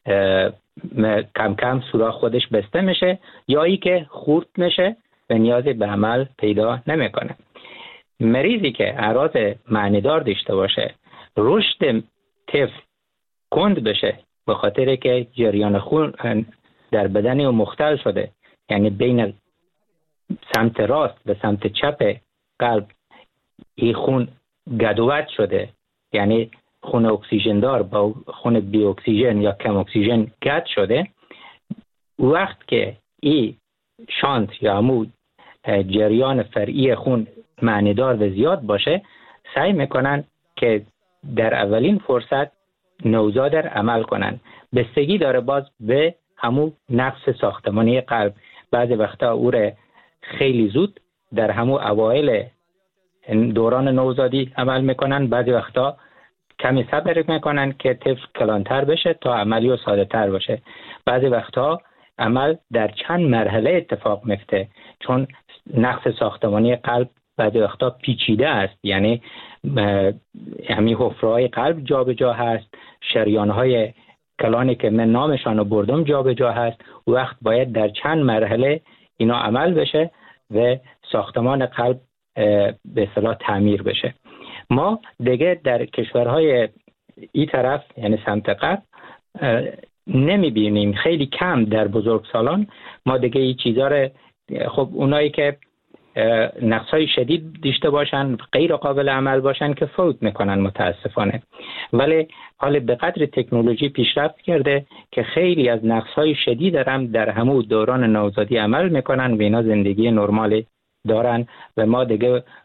کم کم سوراخ خودش بسته میشه یا ای که خورد میشه و نیازی به عمل پیدا نمیکنه. مریضی که اعراض معنیدار داشته باشه، رشد طفل کند بشه به خاطر که جریان خون در بدن او مختل شده، یعنی بین سمت راست و سمت چپ قلب این خون گدوت شده، یعنی خون اکسیژن دار با خون بی اکسیژن یا کم اکسیژن گد شده. وقت که این شانت یا همون جریان فرعی خون معنیدار و زیاد باشه، سعی میکنن که در اولین فرصت نوزاد را عمل کنن. بستگی داره باز به همون نقص ساختمانی قلب. بعضی وقتا او را خیلی زود در همون اوایل دوران نوزادی عمل میکنن، بعضی وقتا کمی صبر میکنن که طفل کلانتر بشه تا عملی و ساده تر باشه. بعضی وقتا عمل در چند مرحله اتفاق میفته، چون نقص ساختمانی قلب بعضی وقتا پیچیده است، یعنی همین حفره‌های قلب جا به جا هست، شریان‌های کلانی که من نامشان رو بردم جا به جا هست. وقت باید در چند مرحله اینا عمل بشه و ساختمان قلب به اصطلاح تعمیر بشه. ما دیگه در کشورهای این طرف، یعنی سمت غرب، نمی بینیم، خیلی کم در بزرگسالان ما دیگه این چیزا رو. خب اونایی که نقص‌های شدید داشته باشن، غیر قابل عمل باشن، که فوت میکنن متاسفانه. ولی حالا به قدر تکنولوژی پیشرفت کرده که خیلی از نقص‌های شدید هم در همون دوران نوزادی عمل میکنن و اینا زندگی نرمالی دارن و ما دیگه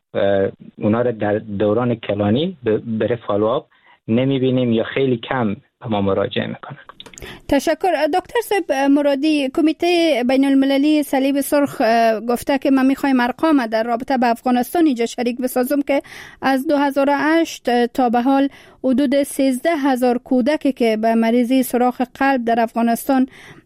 اونا رو در دوران کلانی بره فالوآپ نمیبینیم یا خیلی کم به ما مراجعه میکنن. تشکر. دکتر صاحب مرادی، کمیته بین المللی صلیب سرخ گفته که ما میخوایم ارقام در رابطه با افغانستان اینجا شریک بسازم که از دو هزار و هشت تا به حال حدود سیزده هزار کودکی که به مریضی سوراخ قلب در افغانستان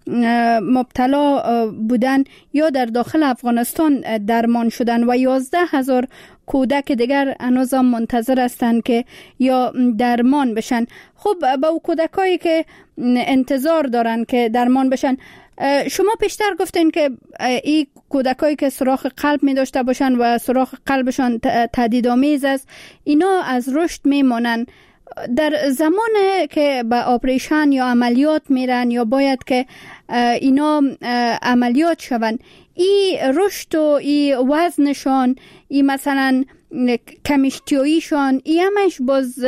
مبتلا بودن یا در داخل افغانستان درمان شدن و یازده هزار کودک دیگر هنوز منتظر هستند که یا درمان بشن. خب با کودکایی که انتظار دارن که درمان بشن، شما پیشتر گفتین که این کودکایی که سوراخ قلب می داشته باشن و سوراخ قلبشان تهدیدآمیز است، اینا از رشد میمونن. در زمان که به آپریشن یا عملیات میرن یا باید که اینا عملیات شون، ای رشد و ای وزنشان، ای مثلا کمیشتیاییشان، ای همش باز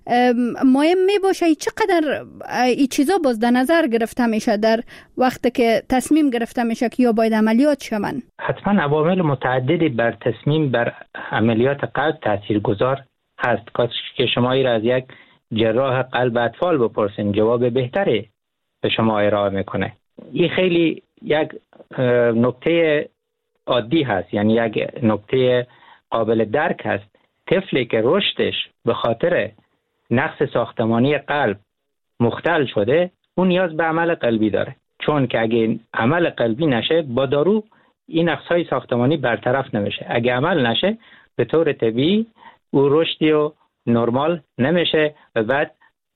مهم می باشه. ای چقدر ای چیزا باز در نظر گرفته میشه در وقتی که تصمیم گرفته میشه که یا باید عملیات شون؟ حتما عوامل متعددی بر تصمیم بر عملیات قلب تاثیرگذار هست. که شما ای را از یک جراح قلب اطفال بپرسین، جواب بهتری به شما ارائه میکنه. این خیلی یک نکته عادی هست، یعنی یک نکته قابل درک هست. طفلی که رشدش به خاطر نقص ساختمانی قلب مختل شده، اون نیاز به عمل قلبی داره، چون که اگه عمل قلبی نشه با دارو این نقصهای ساختمانی برطرف نمیشه. اگه عمل نشه به طور طبیعی او رشدی و نرمال نمیشه و بعد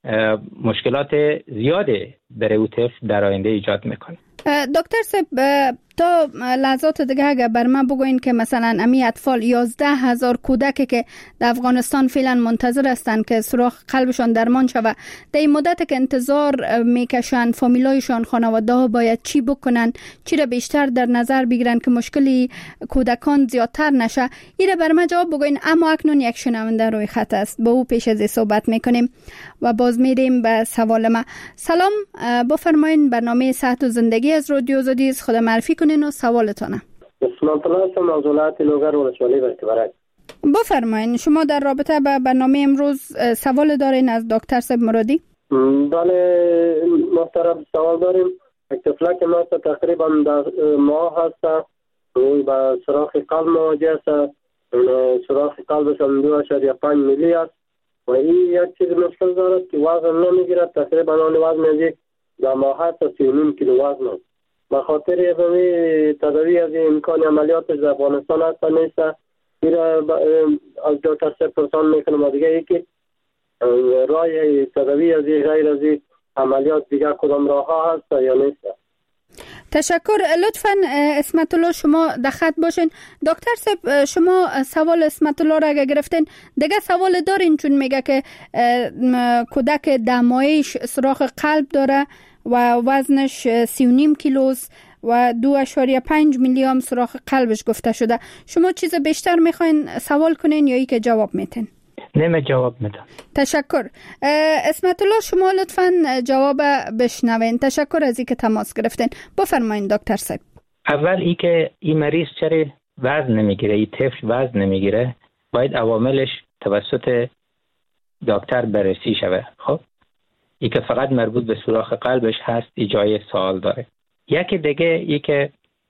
مشکلات زیاده برای او طفل در آینده ایجاد میکنه. دکتر صاحب، تا لحظات دیگه اگر بر من بگوین که مثلا امی اطفال یازده هزار کودکی که در افغانستان فعلا منتظر هستن که سوراخ قلبشان درمان شوه، در این مدت که انتظار میکشن، فامیلایشان، خانواده ها باید چی بکنن، چی را بیشتر در نظر بگیرن که مشکلی کودکان زیادتر نشه؟ ایره بر من جواب بگوین. اما اکنون یک شنونده روی خط است، با او پیش از صحبت میکنیم و باز میریم به سوال ما. سلام، بفرمایین. برنامه صحت و زندگی از رادیو آزادی است. خدا معرفی کنین و سوالتونه. اسلام الله هستم از ولایت لوگر ولسوالی برکبرک. بفرمایین، شما در رابطه با برنامه امروز سوال دارین از دکتر صاحب مرادی؟ بله محترم، سوال داریم. یک طفلک ما تقریبا در ماه هست، با سوراخ قلب مواجه است. سوراخ قلبش هم دو اشاریه پنج میلی است و این یک چیز مشکل دارد که وزن نمیگیرد. تقریبا آن وزن از در ماه هست سی و نیم کیلو وزن است. به خاطر ازمی تداوی از امکان عملیاتش در افغانستان هست نیست. این از دکتر صاحب پرسان میکنم و دیگه یکی رای تداوی از غیر از عملیات دیگه کدام راه ها هست یا نیست؟ تشکر. لطفاً اسمت الله شما در خط باشین. دکتر صاحب، شما سوال اسمت الله را اگه گرفتین، دیگه سوال دارین، چون میگه که کودک دمایش سوراخ قلب داره و وزنش سی و نیم کیلوست و دو اشاریه پنج میلی هم سوراخ قلبش گفته شده. شما چیز بیشتر میخواین سوال کنین یا ای که جواب میتین؟ نمی جواب میدم. تشکر. اسمت الله شما لطفاً جواب بشنوین. تشکر از اینکه تماس گرفتین. بفرمایید دکتر صاحب. اول ای که این مریض چرا وزن نمیگیره، این طفل وزن نمیگیره، باید عواملش توسط دکتر بررسی شود. خب ای که فقط مربوط به سوراخ قلبش هست، ای جای سوال داره. یکی دیگه ای که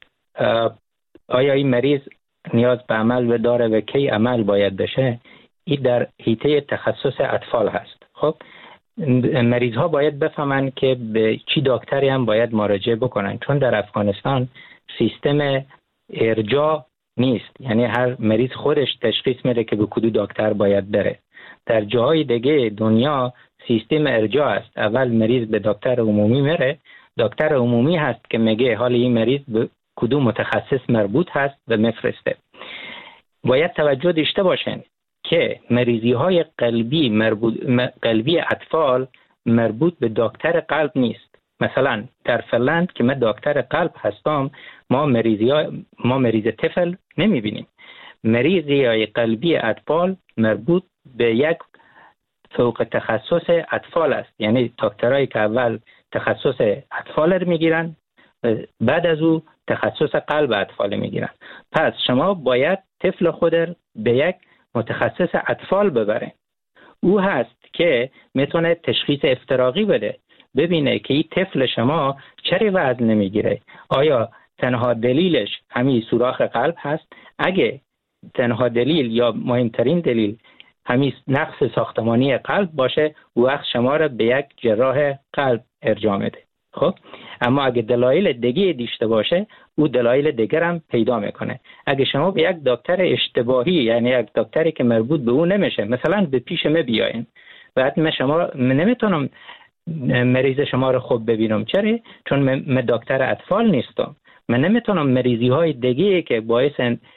آیا این مریض نیاز به عمل داره و کی عمل باید بشه، این در حیطه تخصص اطفال هست. خب مریض ها باید بفهمن که به چی دکتری هم باید مراجعه بکنن، چون در افغانستان سیستم ارجاع نیست، یعنی هر مریض خودش تشخیص میده که به کدوم دکتر باید بره. در جاهای دیگه دنیا سیستم ارجاع است. اول مریض به دکتر عمومی میره، دکتر عمومی هست که میگه حال این مریض به کدوم متخصص مربوط هست و میفرسته. باید توجه داشته باشین که مریضی های قلبی مربوط قلبی اطفال مربوط به دکتر قلب نیست. مثلا در فنلند که من دکتر قلب هستم، ما مریضی ها ما مریض طفل نمیبینیم. مریضی های قلبی اطفال مربوط به یک فوق تخصص اطفال است، یعنی دکترایی که اول تخصص اطفال رو میگیرن، بعد از او تخصص قلب اطفال میگیرن. پس شما باید طفل خود به یک متخصص اطفال ببرین. او هست که میتونه تشخیص افتراقی بده، ببینه که این طفل شما چرا وزن نمیگیره، آیا تنها دلیلش همین سوراخ قلب هست؟ اگه تنها دلیل یا مهمترین دلیل همین نقص ساختمانی قلب باشه، وقت شما را به یک جراح قلب ارجاع میده. خب اما اگه دلایل دیگه داشته باشه، او دلایل دیگر هم پیدا میکنه. اگه شما به یک دکتر اشتباهی، یعنی یک دکتری که مربوط به او نمیشه، مثلا به پیش من بیاین، بعد من شما من نمیتونم مریض شما رو خوب ببینم. چرا؟ چون من دکتر اطفال نیستم. من نمیتونم مریضی های دیگه که باعث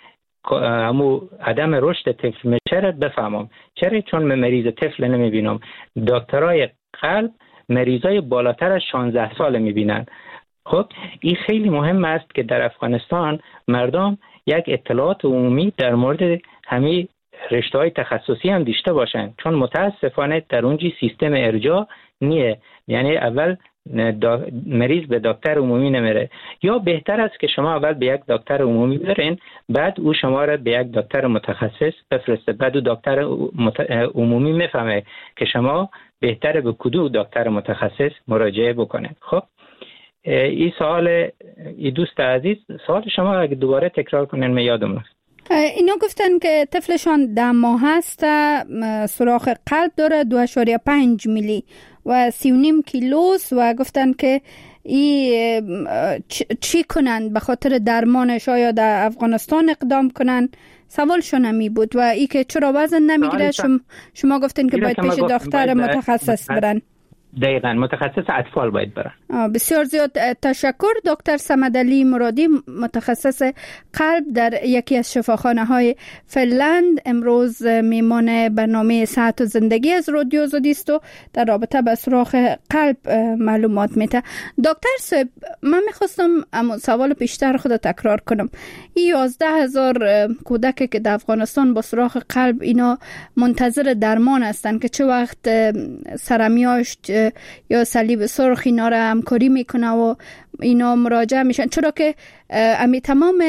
همو عدم رشد طفل میشه رو بفهمم. چرا؟ چون من مریض طفل نمیبینم. دکترای قلب مریضای بالاتر از شانزده سال میبینن. خب این خیلی مهم است که در افغانستان مردم یک اطلاعات عمومی در مورد همین رشته‌های تخصصی هم داشته باشن، چون متاسفانه در اونجی سیستم ارجاع نیه. یعنی اول مریض به دکتر عمومی نمیره. یا بهتر است که شما اول به یک دکتر عمومی برین، بعد او شما را به یک دکتر متخصص بفرسته. بعد او دکتر عمومی میفهمه که شما بهتره به کدوم دکتر متخصص مراجعه بکنه. خب این سوال این دوست عزیز، سوال شما اگه دوباره تکرار کنین من یادم نیست. اینا گفتن که طفلشان ده ماه هست، سوراخ قلب داره دو اشاریه پنج میلی و سی و نیم کیلوست و گفتن که ای چی کنن به خاطر درمانش، آیا در افغانستان اقدام کنن؟ سوالشون همی بود. و ای که چرا وزن نمیگیره، شما, شما گفتین که باید پیش دکتر متخصص برن. دقیقاً متخصص اطفال باید برن. بسیار زیاد تشکر دکتر صمدعلی مرادی، متخصص قلب در یکی از شفاخانه های فنلند، امروز میمان برنامه صحت و زندگی از رادیو آزادی است و در رابطه با سوراخ قلب معلومات میده. دکتر صاحب، من میخواستم اما سوال پیشتر خود تکرار کنم. این یازده هزار کودک که در افغانستان با سوراخ قلب اینا منتظر درمان هستن که چه وقت سرمیاشت یا صلیب سرخ اینا را همکاری میکنه و اینا مراجعه میشن، چرا که امی تمام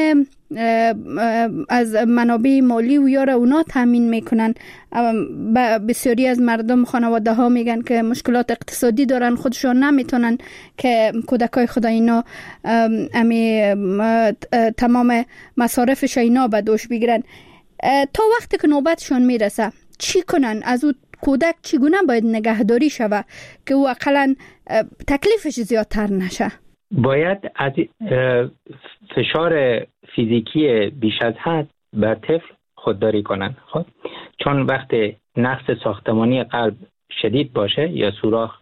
از منابع مالی و یاره اونا تامین میکنن. بسیاری از مردم خانواده ها میگن که مشکلات اقتصادی دارن، خودشون نمیتونن که کودکای خدا اینا امی تمام مصارفش اینا به دوش بگیرن. تا وقتی که نوبتشون میرسه چی کنن؟ از او کودک چگونه باید نگهداری شود که او اقلا تکلیفش زیادتر نشه؟ باید از فشار فیزیکی بیش از حد بر طفل خودداری کنن. خب چون وقتی نقص ساختمانی قلب شدید باشه یا سوراخ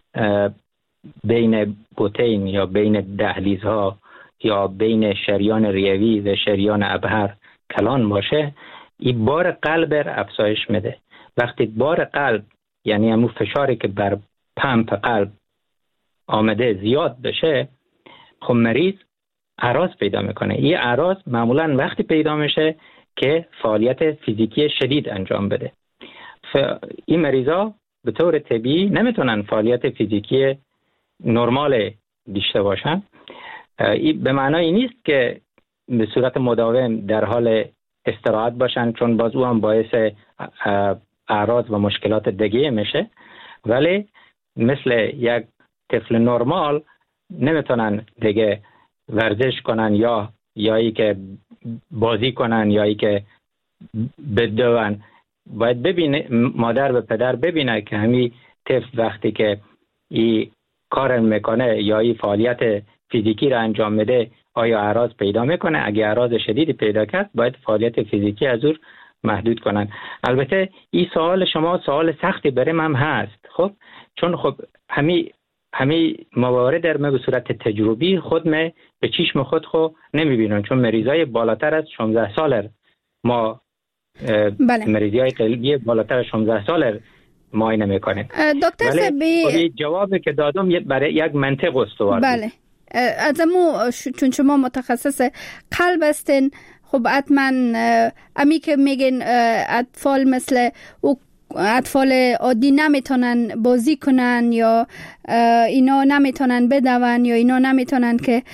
بین بطین یا بین دهلیزها یا بین شریان ریوی و شریان ابهر کلان باشه، این بار قلب را افزایش میده. وقتی بار قلب یعنی همون فشاری که بر پمپ قلب آمده زیاد بشه، خب مریض اعراض پیدا میکنه. این اعراض معمولا وقتی پیدا میشه که فعالیت فیزیکی شدید انجام بده. ف... این مریضا به طور طبیعی نمیتونن فعالیت فیزیکی نرمال داشته باشن. این به معنای نیست که به صورت مداوم در حال استراحت باشن، چون باز او هم باعث اعراض و مشکلات دیگه میشه، ولی مثل یک طفل نرمال نمیتونن دیگه ورزش کنن یا یا ای که بازی کنن یا ای که بدون. باید ببینه مادر و پدر ببینه که همین طفل وقتی که این کار میکنه یا این فعالیت فیزیکی را انجام میده آیا اعراض پیدا میکنه. اگه اعراض شدیدی پیدا کرد باید فعالیت فیزیکی از او محدود کنن. البته این سوال شما سوال سختی برای من هست، خب چون خب همین همین موارد در من به صورت تجربی خود من به چشم خود خو نمیبینم، چون مریضای بالاتر از شانزده ساله ما بله. مریضای قلبی بالاتر از شانزده ساله معاینه میکنیم. دکتر سبی جوابی که دادم برای یک منطق استوار. بله از امو چون شما متخصص قلب هستین، خب حتما امی که میگین اطفال مثل او اطفال عادی نمیتونن بازی کنن یا اینا نمیتونن بدون یا اینا نمیتونن که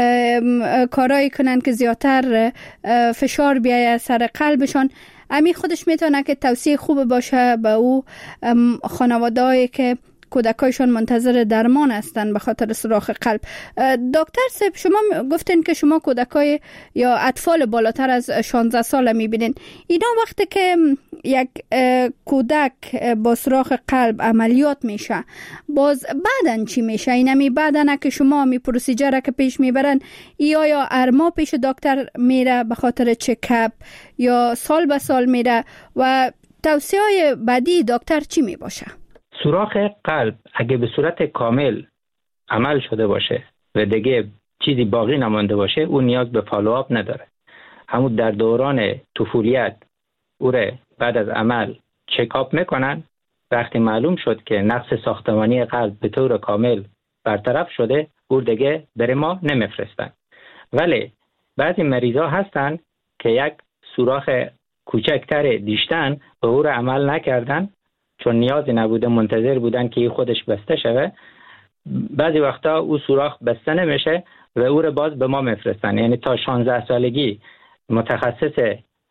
کارایی کنن که زیادتر فشار بیایه سر قلبشان، امی خودش میتونه که توصیه خوب باشه به او خانواده‌ای که کودکایشان منتظر درمان هستند به خاطر سوراخ قلب. دکتر صاحب، شما گفتین که شما کودکای یا اطفال بالاتر از شانزده ساله میبینین. اینا وقتی که یک کودک با سوراخ قلب عملیات میشه، باز بعدن چی میشه؟ اینمی بعدن که شما می پروسیجر که پیش میبرن یا یا ارما پیش دکتر میره به خاطر چکاپ یا سال به سال میره و توصیه های بعدی دکتر چی میباشه؟ سوراخ قلب اگه به صورت کامل عمل شده باشه و دیگه چیزی باقی نمانده باشه، اون نیاز به فالوآپ نداره. همون در دوران طفولیت او رو بعد از عمل چکاپ میکنن. وقتی معلوم شد که نقص ساختمانی قلب به طور کامل برطرف شده، او دیگه بر ما نمیفرستن. ولی بعضی مریضا هستن که یک سوراخ کوچکتر دیشتن به او رو عمل نکردن چون نیازی نبوده، منتظر بودن که خودش بسته شده. بعضی وقتا او سوراخ بسته نمیشه و او رو باز به ما میفرستن. یعنی تا شانزده سالگی متخصص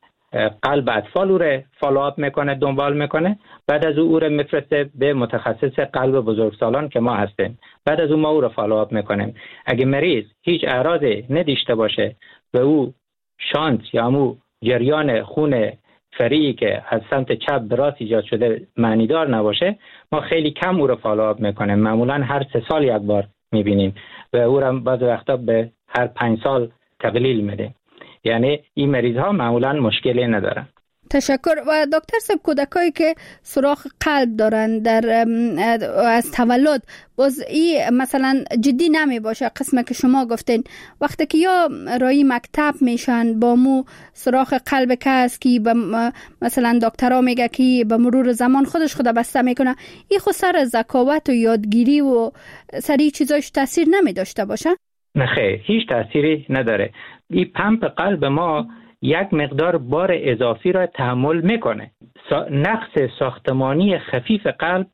قلب اطفال او رو فالوآپ میکنه، دنبال میکنه. بعد از او او رو میفرسته به متخصص قلب بزرگسالان که ما هستیم. بعد از او ما او رو فالوآپ میکنیم. اگه مریض هیچ اعراضی نداشته باشه و او شانت یا مو جریان خون فریعی که از سمت چپ به راست ایجاد شده معنیدار نباشه، ما خیلی کم او رو فالوآپ میکنیم. معمولا هر سه سال یک بار میبینیم و او رو بعضی وقتا به هر پنج سال تقلیل میدیم. یعنی این مریض ها معمولا مشکلی ندارن. تشکر. و دکتر صاحب، کودکایی که سوراخ قلب دارن در از تولد، باز این مثلا جدی نمی باشه قسمه که شما گفتین، وقتی که یا رای مکتب میشن با مو سوراخ قلب کس که مثلا دکترها میگه که به مرور زمان خودش خود بسته میکنه، این خود سر ذکاوت و یادگیری و سری چیزاش تاثیر نمی داشته باشه؟ نه خیر، هیچ تأثیری نداره. این پمپ قلب ما یک مقدار بار اضافی را تحمل میکنه. سا... نقص ساختمانی خفیف قلب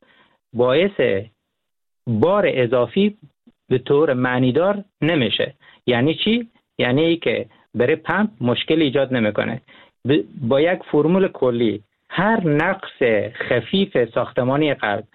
باعث بار اضافی به طور معنیدار نمیشه. یعنی چی؟ یعنی که برای پمپ مشکل ایجاد نمیکنه. ب... با یک فرمول کلی هر نقص خفیف ساختمانی قلب،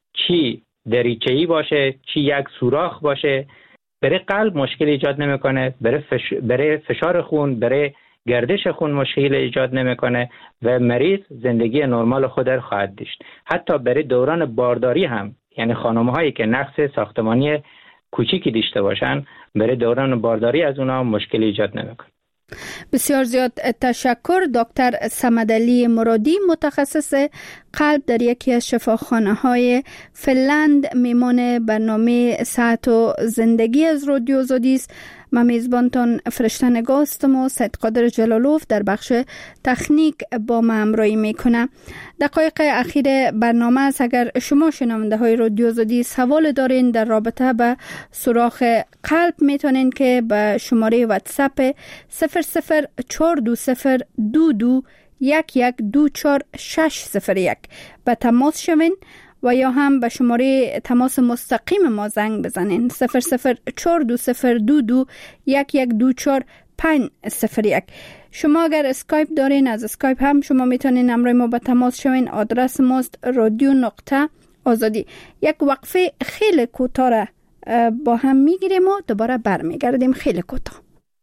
چی دریچه‌ای باشه چی یک سوراخ باشه، برای قلب مشکل ایجاد نمیکنه، برای فش... برای فشار خون، برای گردش خون مشکل ایجاد نمیکنه و مریض زندگی نرمال خود را خواهد داشت. حتی برای دوران بارداری هم، یعنی خانم هایی که نقص ساختمانی کوچیکی داشته باشن، برای دوران بارداری از اونها مشکل ایجاد نمیکنه. بسیار زیاد تشکر. دکتر صمدعلی مرادی، متخصص قلب در یکی از شفاخانه های فنلند، میمان برنامه صحت و زندگی از رادیو آزادی است. من میزبانتان فرشته نگاه هستم و سید قادر جلالوف در بخش تکنیک با ما همراهی میکنه. دقایق اخیر برنامه است. اگر شما شنونده های رادیو آزادی سوال دارین در رابطه به سوراخ قلب، میتونین که به شماره واتساپ صفر صفر چهار دو صفر دو دو یک یک دو چهار شش صفر یک به تماس شوین و یا هم به شماره تماس مستقیم ما زنگ بزنین صفر صفر چهار دو صفر دو دو یک یک دو چهار پنج صفر یک. شما اگر اسکایپ دارین، از اسکایپ هم شما میتونین همراه ما به تماس شوین. آدرس ماست رادیو نقطه آزادی. یک وقفه خیلی کوتاه را با هم میگیریم و دوباره برمیگردیم. خیلی کوتاه.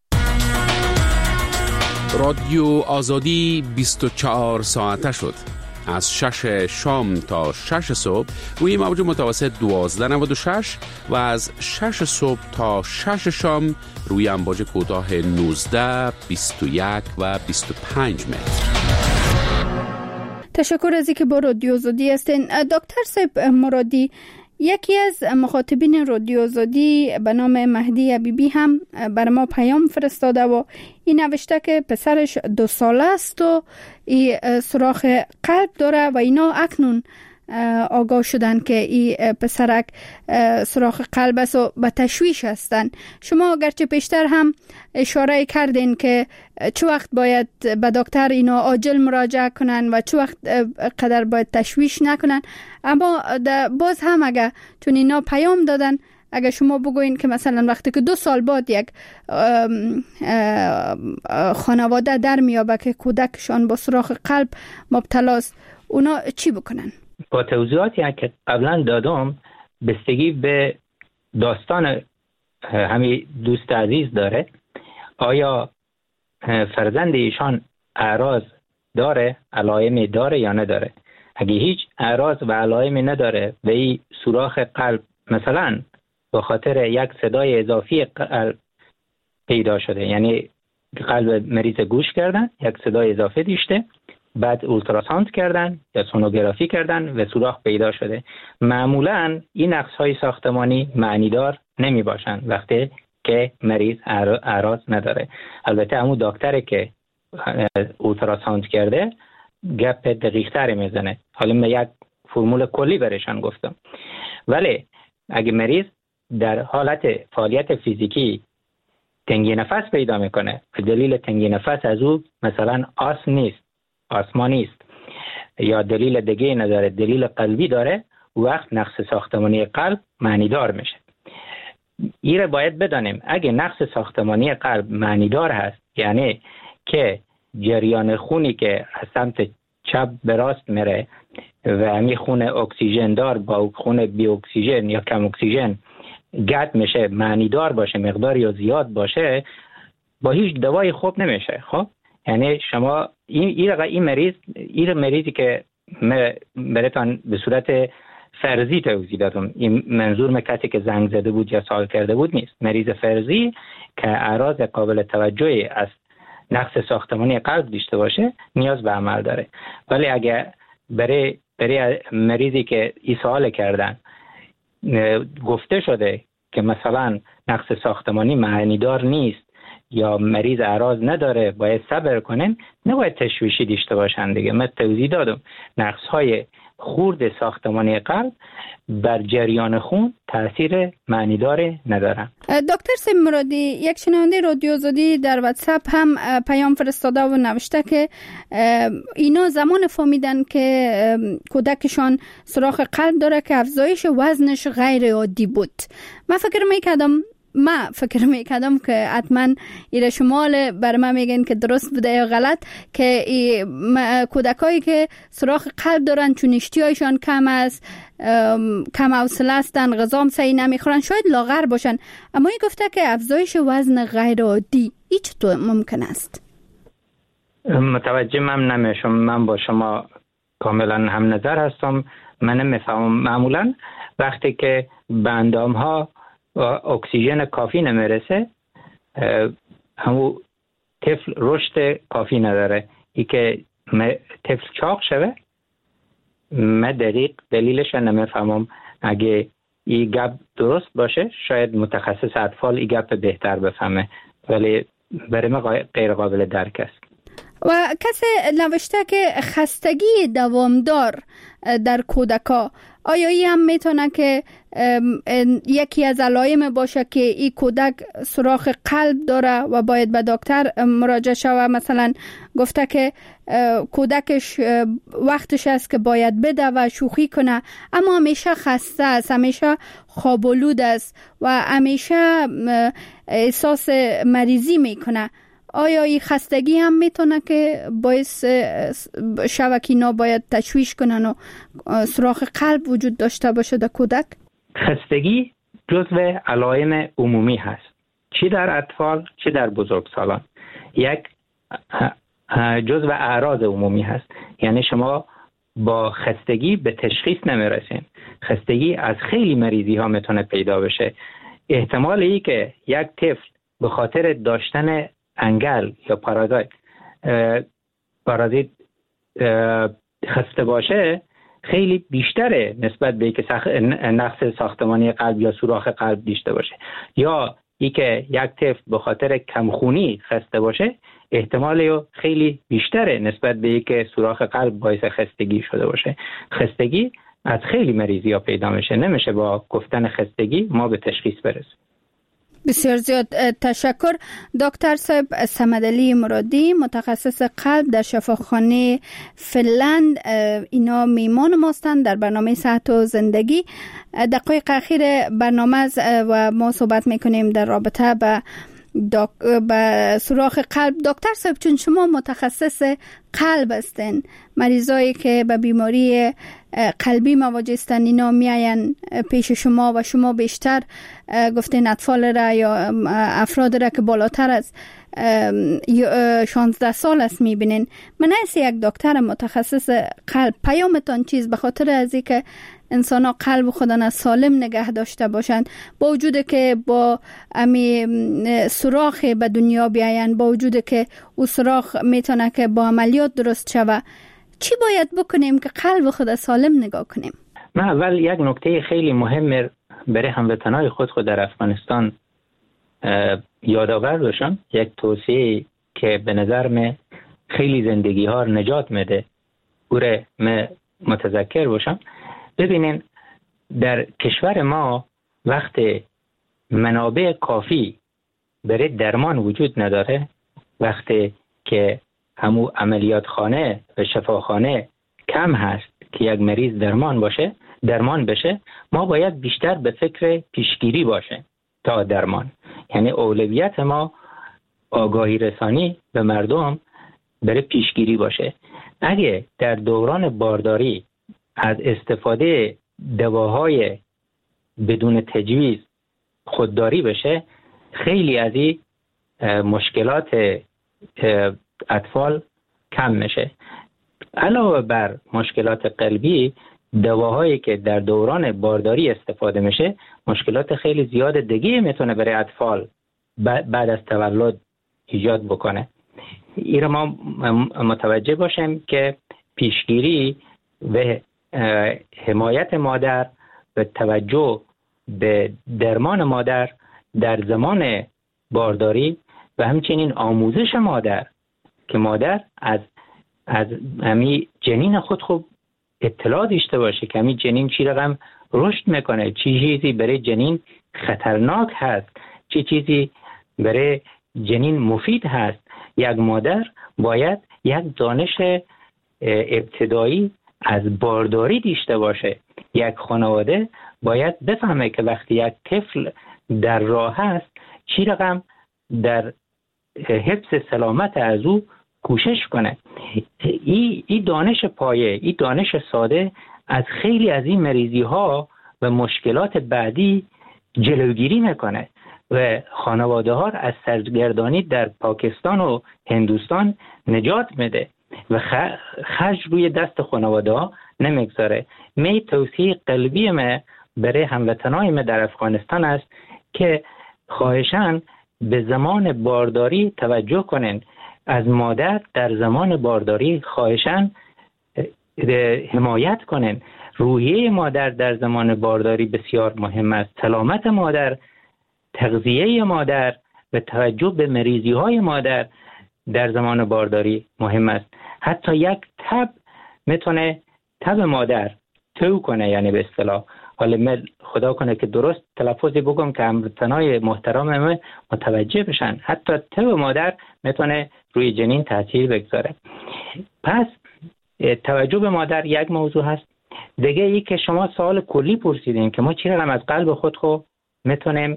رادیو آزادی بیست و چهار ساعته شد. از شش شام تا شش صبح روی موج متوسط دوازده نود و شش و از شش صبح تا شش شام روی امواج کوتاه نوزده، بیست و یک و بیست و پنج متر. تشکر از اینکه با رادیو آزادی هستین. دکتر صاحب مرادی، یکی از مخاطبین رادیو آزادی به نام مهدی حبیبی هم بر ما پیام فرستاده و این نوشته که پسرش دو ساله است و این سوراخ قلب داره و اینا اکنون آگاه شدن که این پسرک سوراخ قلب است و به تشویش هستن. شما اگرچه پیشتر هم اشاره کردین که چه وقت باید به دکتر اینا عاجل مراجعه کنن و چه وقت قدر باید تشویش نکنن، اما باز هم اگر چون اینا پیام دادن، اگر شما بگوین که مثلا وقتی که دو سال بعد یک خانواده در میابه که کودکشان با سوراخ قلب مبتلاست، اونا چی بکنن؟ با توضیحاتی که قبلا دادم بستگی به داستان همین دوست عزیز داره. آیا فرزند ایشان اعراض داره، علائمی داره یا نداره؟ اگه هیچ اعراض و علائمی نداره و این سوراخ قلب مثلا به خاطر یک صدای اضافی قلب پیدا شده، یعنی قلب مریض گوش کردن، یک صدای اضافه داشته، بعد اولتراساند کردن یا سونوگرافی کردن و سوراخ پیدا شده، معمولا این نقص‌های ساختمانی معنیدار نمی باشن وقتی که مریض اعراض نداره. البته همون دکتری که اولتراساند کرده گپ دقیق تری میزنه. حالا من یک فرمول کلی برشان گفتم، ولی اگه مریض در حالت فعالیت فیزیکی تنگی نفس پیدا میکنه، به دلیل تنگی نفس از او مثلا آسم نیست، آسما نیست، یا دلیل دیگه نداره، دلیل قلبی داره، وقت نقص ساختمانی قلب معنیدار میشه. این باید بدانیم اگه نقص ساختمانی قلب معنیدار هست، یعنی که جریان خونی که از سمت چپ به راست میره و همین خون اکسیژن دار با خون بی اکسیژن یا کم اکسیژن گت میشه، معنیدار باشه، مقدار یا زیاد باشه، با هیچ دوای خوب نمیشه. خب یعنی شما این این, این مریض این مریضی که براتون به صورت فرضی توضیح دادم، این منظور کسی که زنگ زده بود یا سوال کرده بود نیست، مریض فرضی که اعراض قابل توجهی از نقص ساختمانی قلب داشته باشه نیاز به عمل داره. ولی اگه برای برای مریضی که این سوال کردن گفته شده که مثلا نقص ساختمانی معنیدار نیست یا مریض اعراض نداره، باید صبر کنن، نباید تشویشی داشته باشن دیگه. من توضیح دادم نقص های خورد ساختمانی قلب بر جریان خون تاثیر معنیدار نداره. دکتر سیم مرادی، یک شنونده رادیو آزادی در واتساپ هم پیام فرستاده و نوشته که اینا زمان فهمیدن که کودکشان سوراخ قلب داره که افزایش وزنش غیر عادی بود. من فکر میکردم ما فکر میکردم که حتما ایره شمال بر ما میگن که درست بوده یا غلط، که کودکایی که سوراخ قلب دارن چون اشتیایشان کم است، کم حوصله هستن، غذا صحیح نمیخورن، شاید لاغر باشن، اما این گفته که افزایش وزن غیر عادی ای چطور ممکن است؟ متوجه من نمیشم. من با شما کاملا هم نظر هستم. من نمیفهمم معمولا وقتی که به اندام ها اکسیژن کافی نمیرسه، همون طفل رشد کافی نداره، ای که طفل چاق شوه. من دقیق دلیلش نمیفهمم. اگه این گپ درست باشه شاید متخصص اطفال این گپ بهتر بفهمه، ولی برای من غیر قابل درک است. و کسی نوشته که خستگی دوامدار در کودکا، آیا این هم میتونه که یکی از علائم باشه که این کودک سوراخ قلب داره و باید به دکتر مراجعه شوه؟ مثلا گفته که کودکش وقتش است که باید بده و شوخی کنه، اما همیشه خسته است، همیشه خواب‌آلود است و همیشه احساس مریضی میکنه. آیا این خستگی هم میتونه که باعث شوه که اینا باید تشویش کنن و سوراخ قلب وجود داشته باشه در کودک؟ خستگی جزو علائم عمومی هست، چی در اطفال چی در بزرگسالان. یک جزو اعراض عمومی هست، یعنی شما با خستگی به تشخیص نمیرسین. خستگی از خیلی مریضی ها میتونه پیدا بشه. احتمال ای که یک طفل به خاطر داشتن انگل یا پارازیت پارازیت خسته باشه خیلی بیشتره نسبت به اینکه سخ... نقص ساختمانی قلب یا سوراخ قلب داشته باشه. یا اینکه یک طفل به خاطر کمخونی خسته باشه احتمال خیلی بیشتره نسبت به اینکه سوراخ قلب باعث خستگی شده باشه. خستگی از خیلی مریضی ها پیدا میشه. نمیشه با گفتن خستگی ما به تشخیص برسیم. بسیار زیاد تشکر. دکتر صاحب صمدعلی مرادی، متخصص قلب در شفاخانه فنلند، اینا میمان ماستند در برنامه صحت و زندگی. دقایق اخیر برنامه است و ما صحبت میکنیم در رابطه با داک... با سوراخ قلب. دکتر صاحب، چون شما متخصص قلب هستین، مریضایی که به بیماری قلبی مواجه هستن اینا میاین پیش شما و شما بیشتر گفتین اطفال را یا افراد را که بالاتر از شانزده سال است میبینین. من از یک دکتر متخصص قلب پیامتان چیز به خاطر از اینکه انسان ها قلب خودن سالم نگه داشته باشند، با وجود که با امی سوراخ به دنیا بیاین، با وجود که او سوراخ میتونه که با عملیات درست شوه، چی باید بکنیم که قلب خود سالم نگاه کنیم؟ من اول یک نکته خیلی مهم برای هموطنای خود خود در افغانستان یادآور باشم، یک توصیه که به نظر من خیلی زندگی ها نجات میده، اوره من متذکر باشم. ببینین در کشور ما وقت منابع کافی برای درمان وجود نداره، وقتی که همو عملیات خانه و شفاخانه کم هست که یک مریض درمان باشه درمان بشه، ما باید بیشتر به فکر پیشگیری باشه تا درمان. یعنی اولویت ما آگاهی رسانی به مردم برای پیشگیری باشه. اگه در دوران بارداری از استفاده دواهای بدون تجویز خودداری بشه، خیلی از این مشکلات اطفال کم میشه. علاوه بر مشکلات قلبی، دواهایی که در دوران بارداری استفاده میشه مشکلات خیلی زیاد دیگه میتونه برای اطفال بعد از تولد ایجاد بکنه. این ما متوجه باشیم که پیشگیری و حمایت مادر و توجه به درمان مادر در زمان بارداری و همچنین آموزش مادر که مادر از از همی جنین خود خوب اطلاع داشته باشه که همی جنین چی رقم رشد میکنه، چی چیزی برای جنین خطرناک هست، چی چیزی برای جنین مفید هست. یک مادر باید یک دانش ابتدایی از بارداری داشته باشه. یک خانواده باید بفهمه که وقتی یک طفل در راه هست چی رقم در حفظ سلامت از او کوشش کنه. این ای دانش پایه، این دانش ساده از خیلی از این مریضی ها و مشکلات بعدی جلوگیری میکنه و خانواده ها از سرگردانی در پاکستان و هندوستان نجات میده و خرج روی دست خانواده ها نمیگذاره. می توصیه قلبی ما برای هموطنای ما در افغانستان است که خواهشاً به زمان بارداری توجه کنن. از مادر در زمان بارداری خواهشاً حمایت کنن. روحیه مادر در زمان بارداری بسیار مهم است. سلامت مادر، تغذیه مادر و توجه به مریضی های مادر در زمان بارداری مهم است. حتی یک تب میتونه تب مادر تو کنه، یعنی به اصطلاح، حالا من خدا کنه که درست تلفظی بگم که هموطنای محترم من متوجه بشن، حتی تب مادر میتونه روی جنین تاثیر بگذاره. پس توجه به مادر یک موضوع هست. دیگه ای که شما سوال کلی پرسیدین که ما چرا از قلب خود خو میتونیم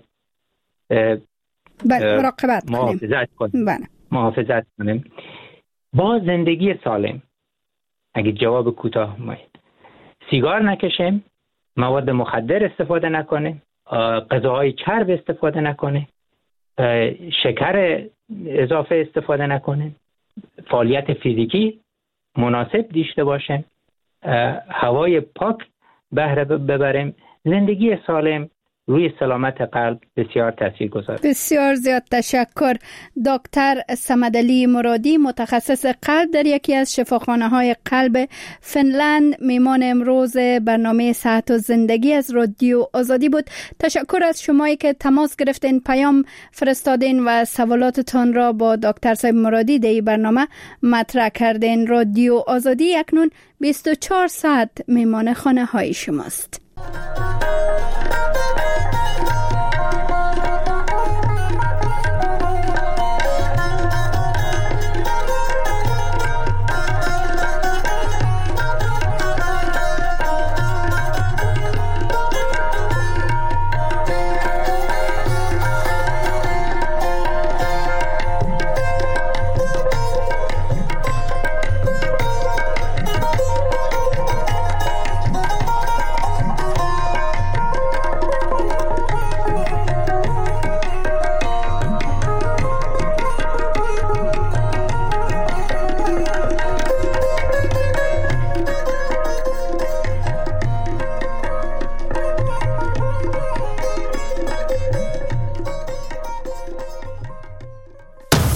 مراقبت محافظت کنیم. بله. محافظت کنیم با زندگی سالم. اگه جواب کوتاه مایید، سیگار نکشیم، مواد مخدر استفاده نکنیم، غذاهای چرب استفاده نکنیم، شکر اضافه استفاده نکنیم، فعالیت فیزیکی مناسب داشته باشیم، هوای پاک بهره ببریم. زندگی سالم روی سلامت قلب بسیار تاثیرگذار. بسیار زیاد تشکر. دکتر صمدعلی مرادی، متخصص قلب در یکی از شفاخانه های قلب فنلند، میمان امروز برنامه صحت و زندگی از رادیو آزادی بود. تشکر از شمایی که تماس گرفتین، پیام فرستادین و سوالاتتان را با دکتر صاحب مرادی در برنامه مطرح کردین. رادیو آزادی اکنون بیست و چهار ساعت میمان خانه های شماست.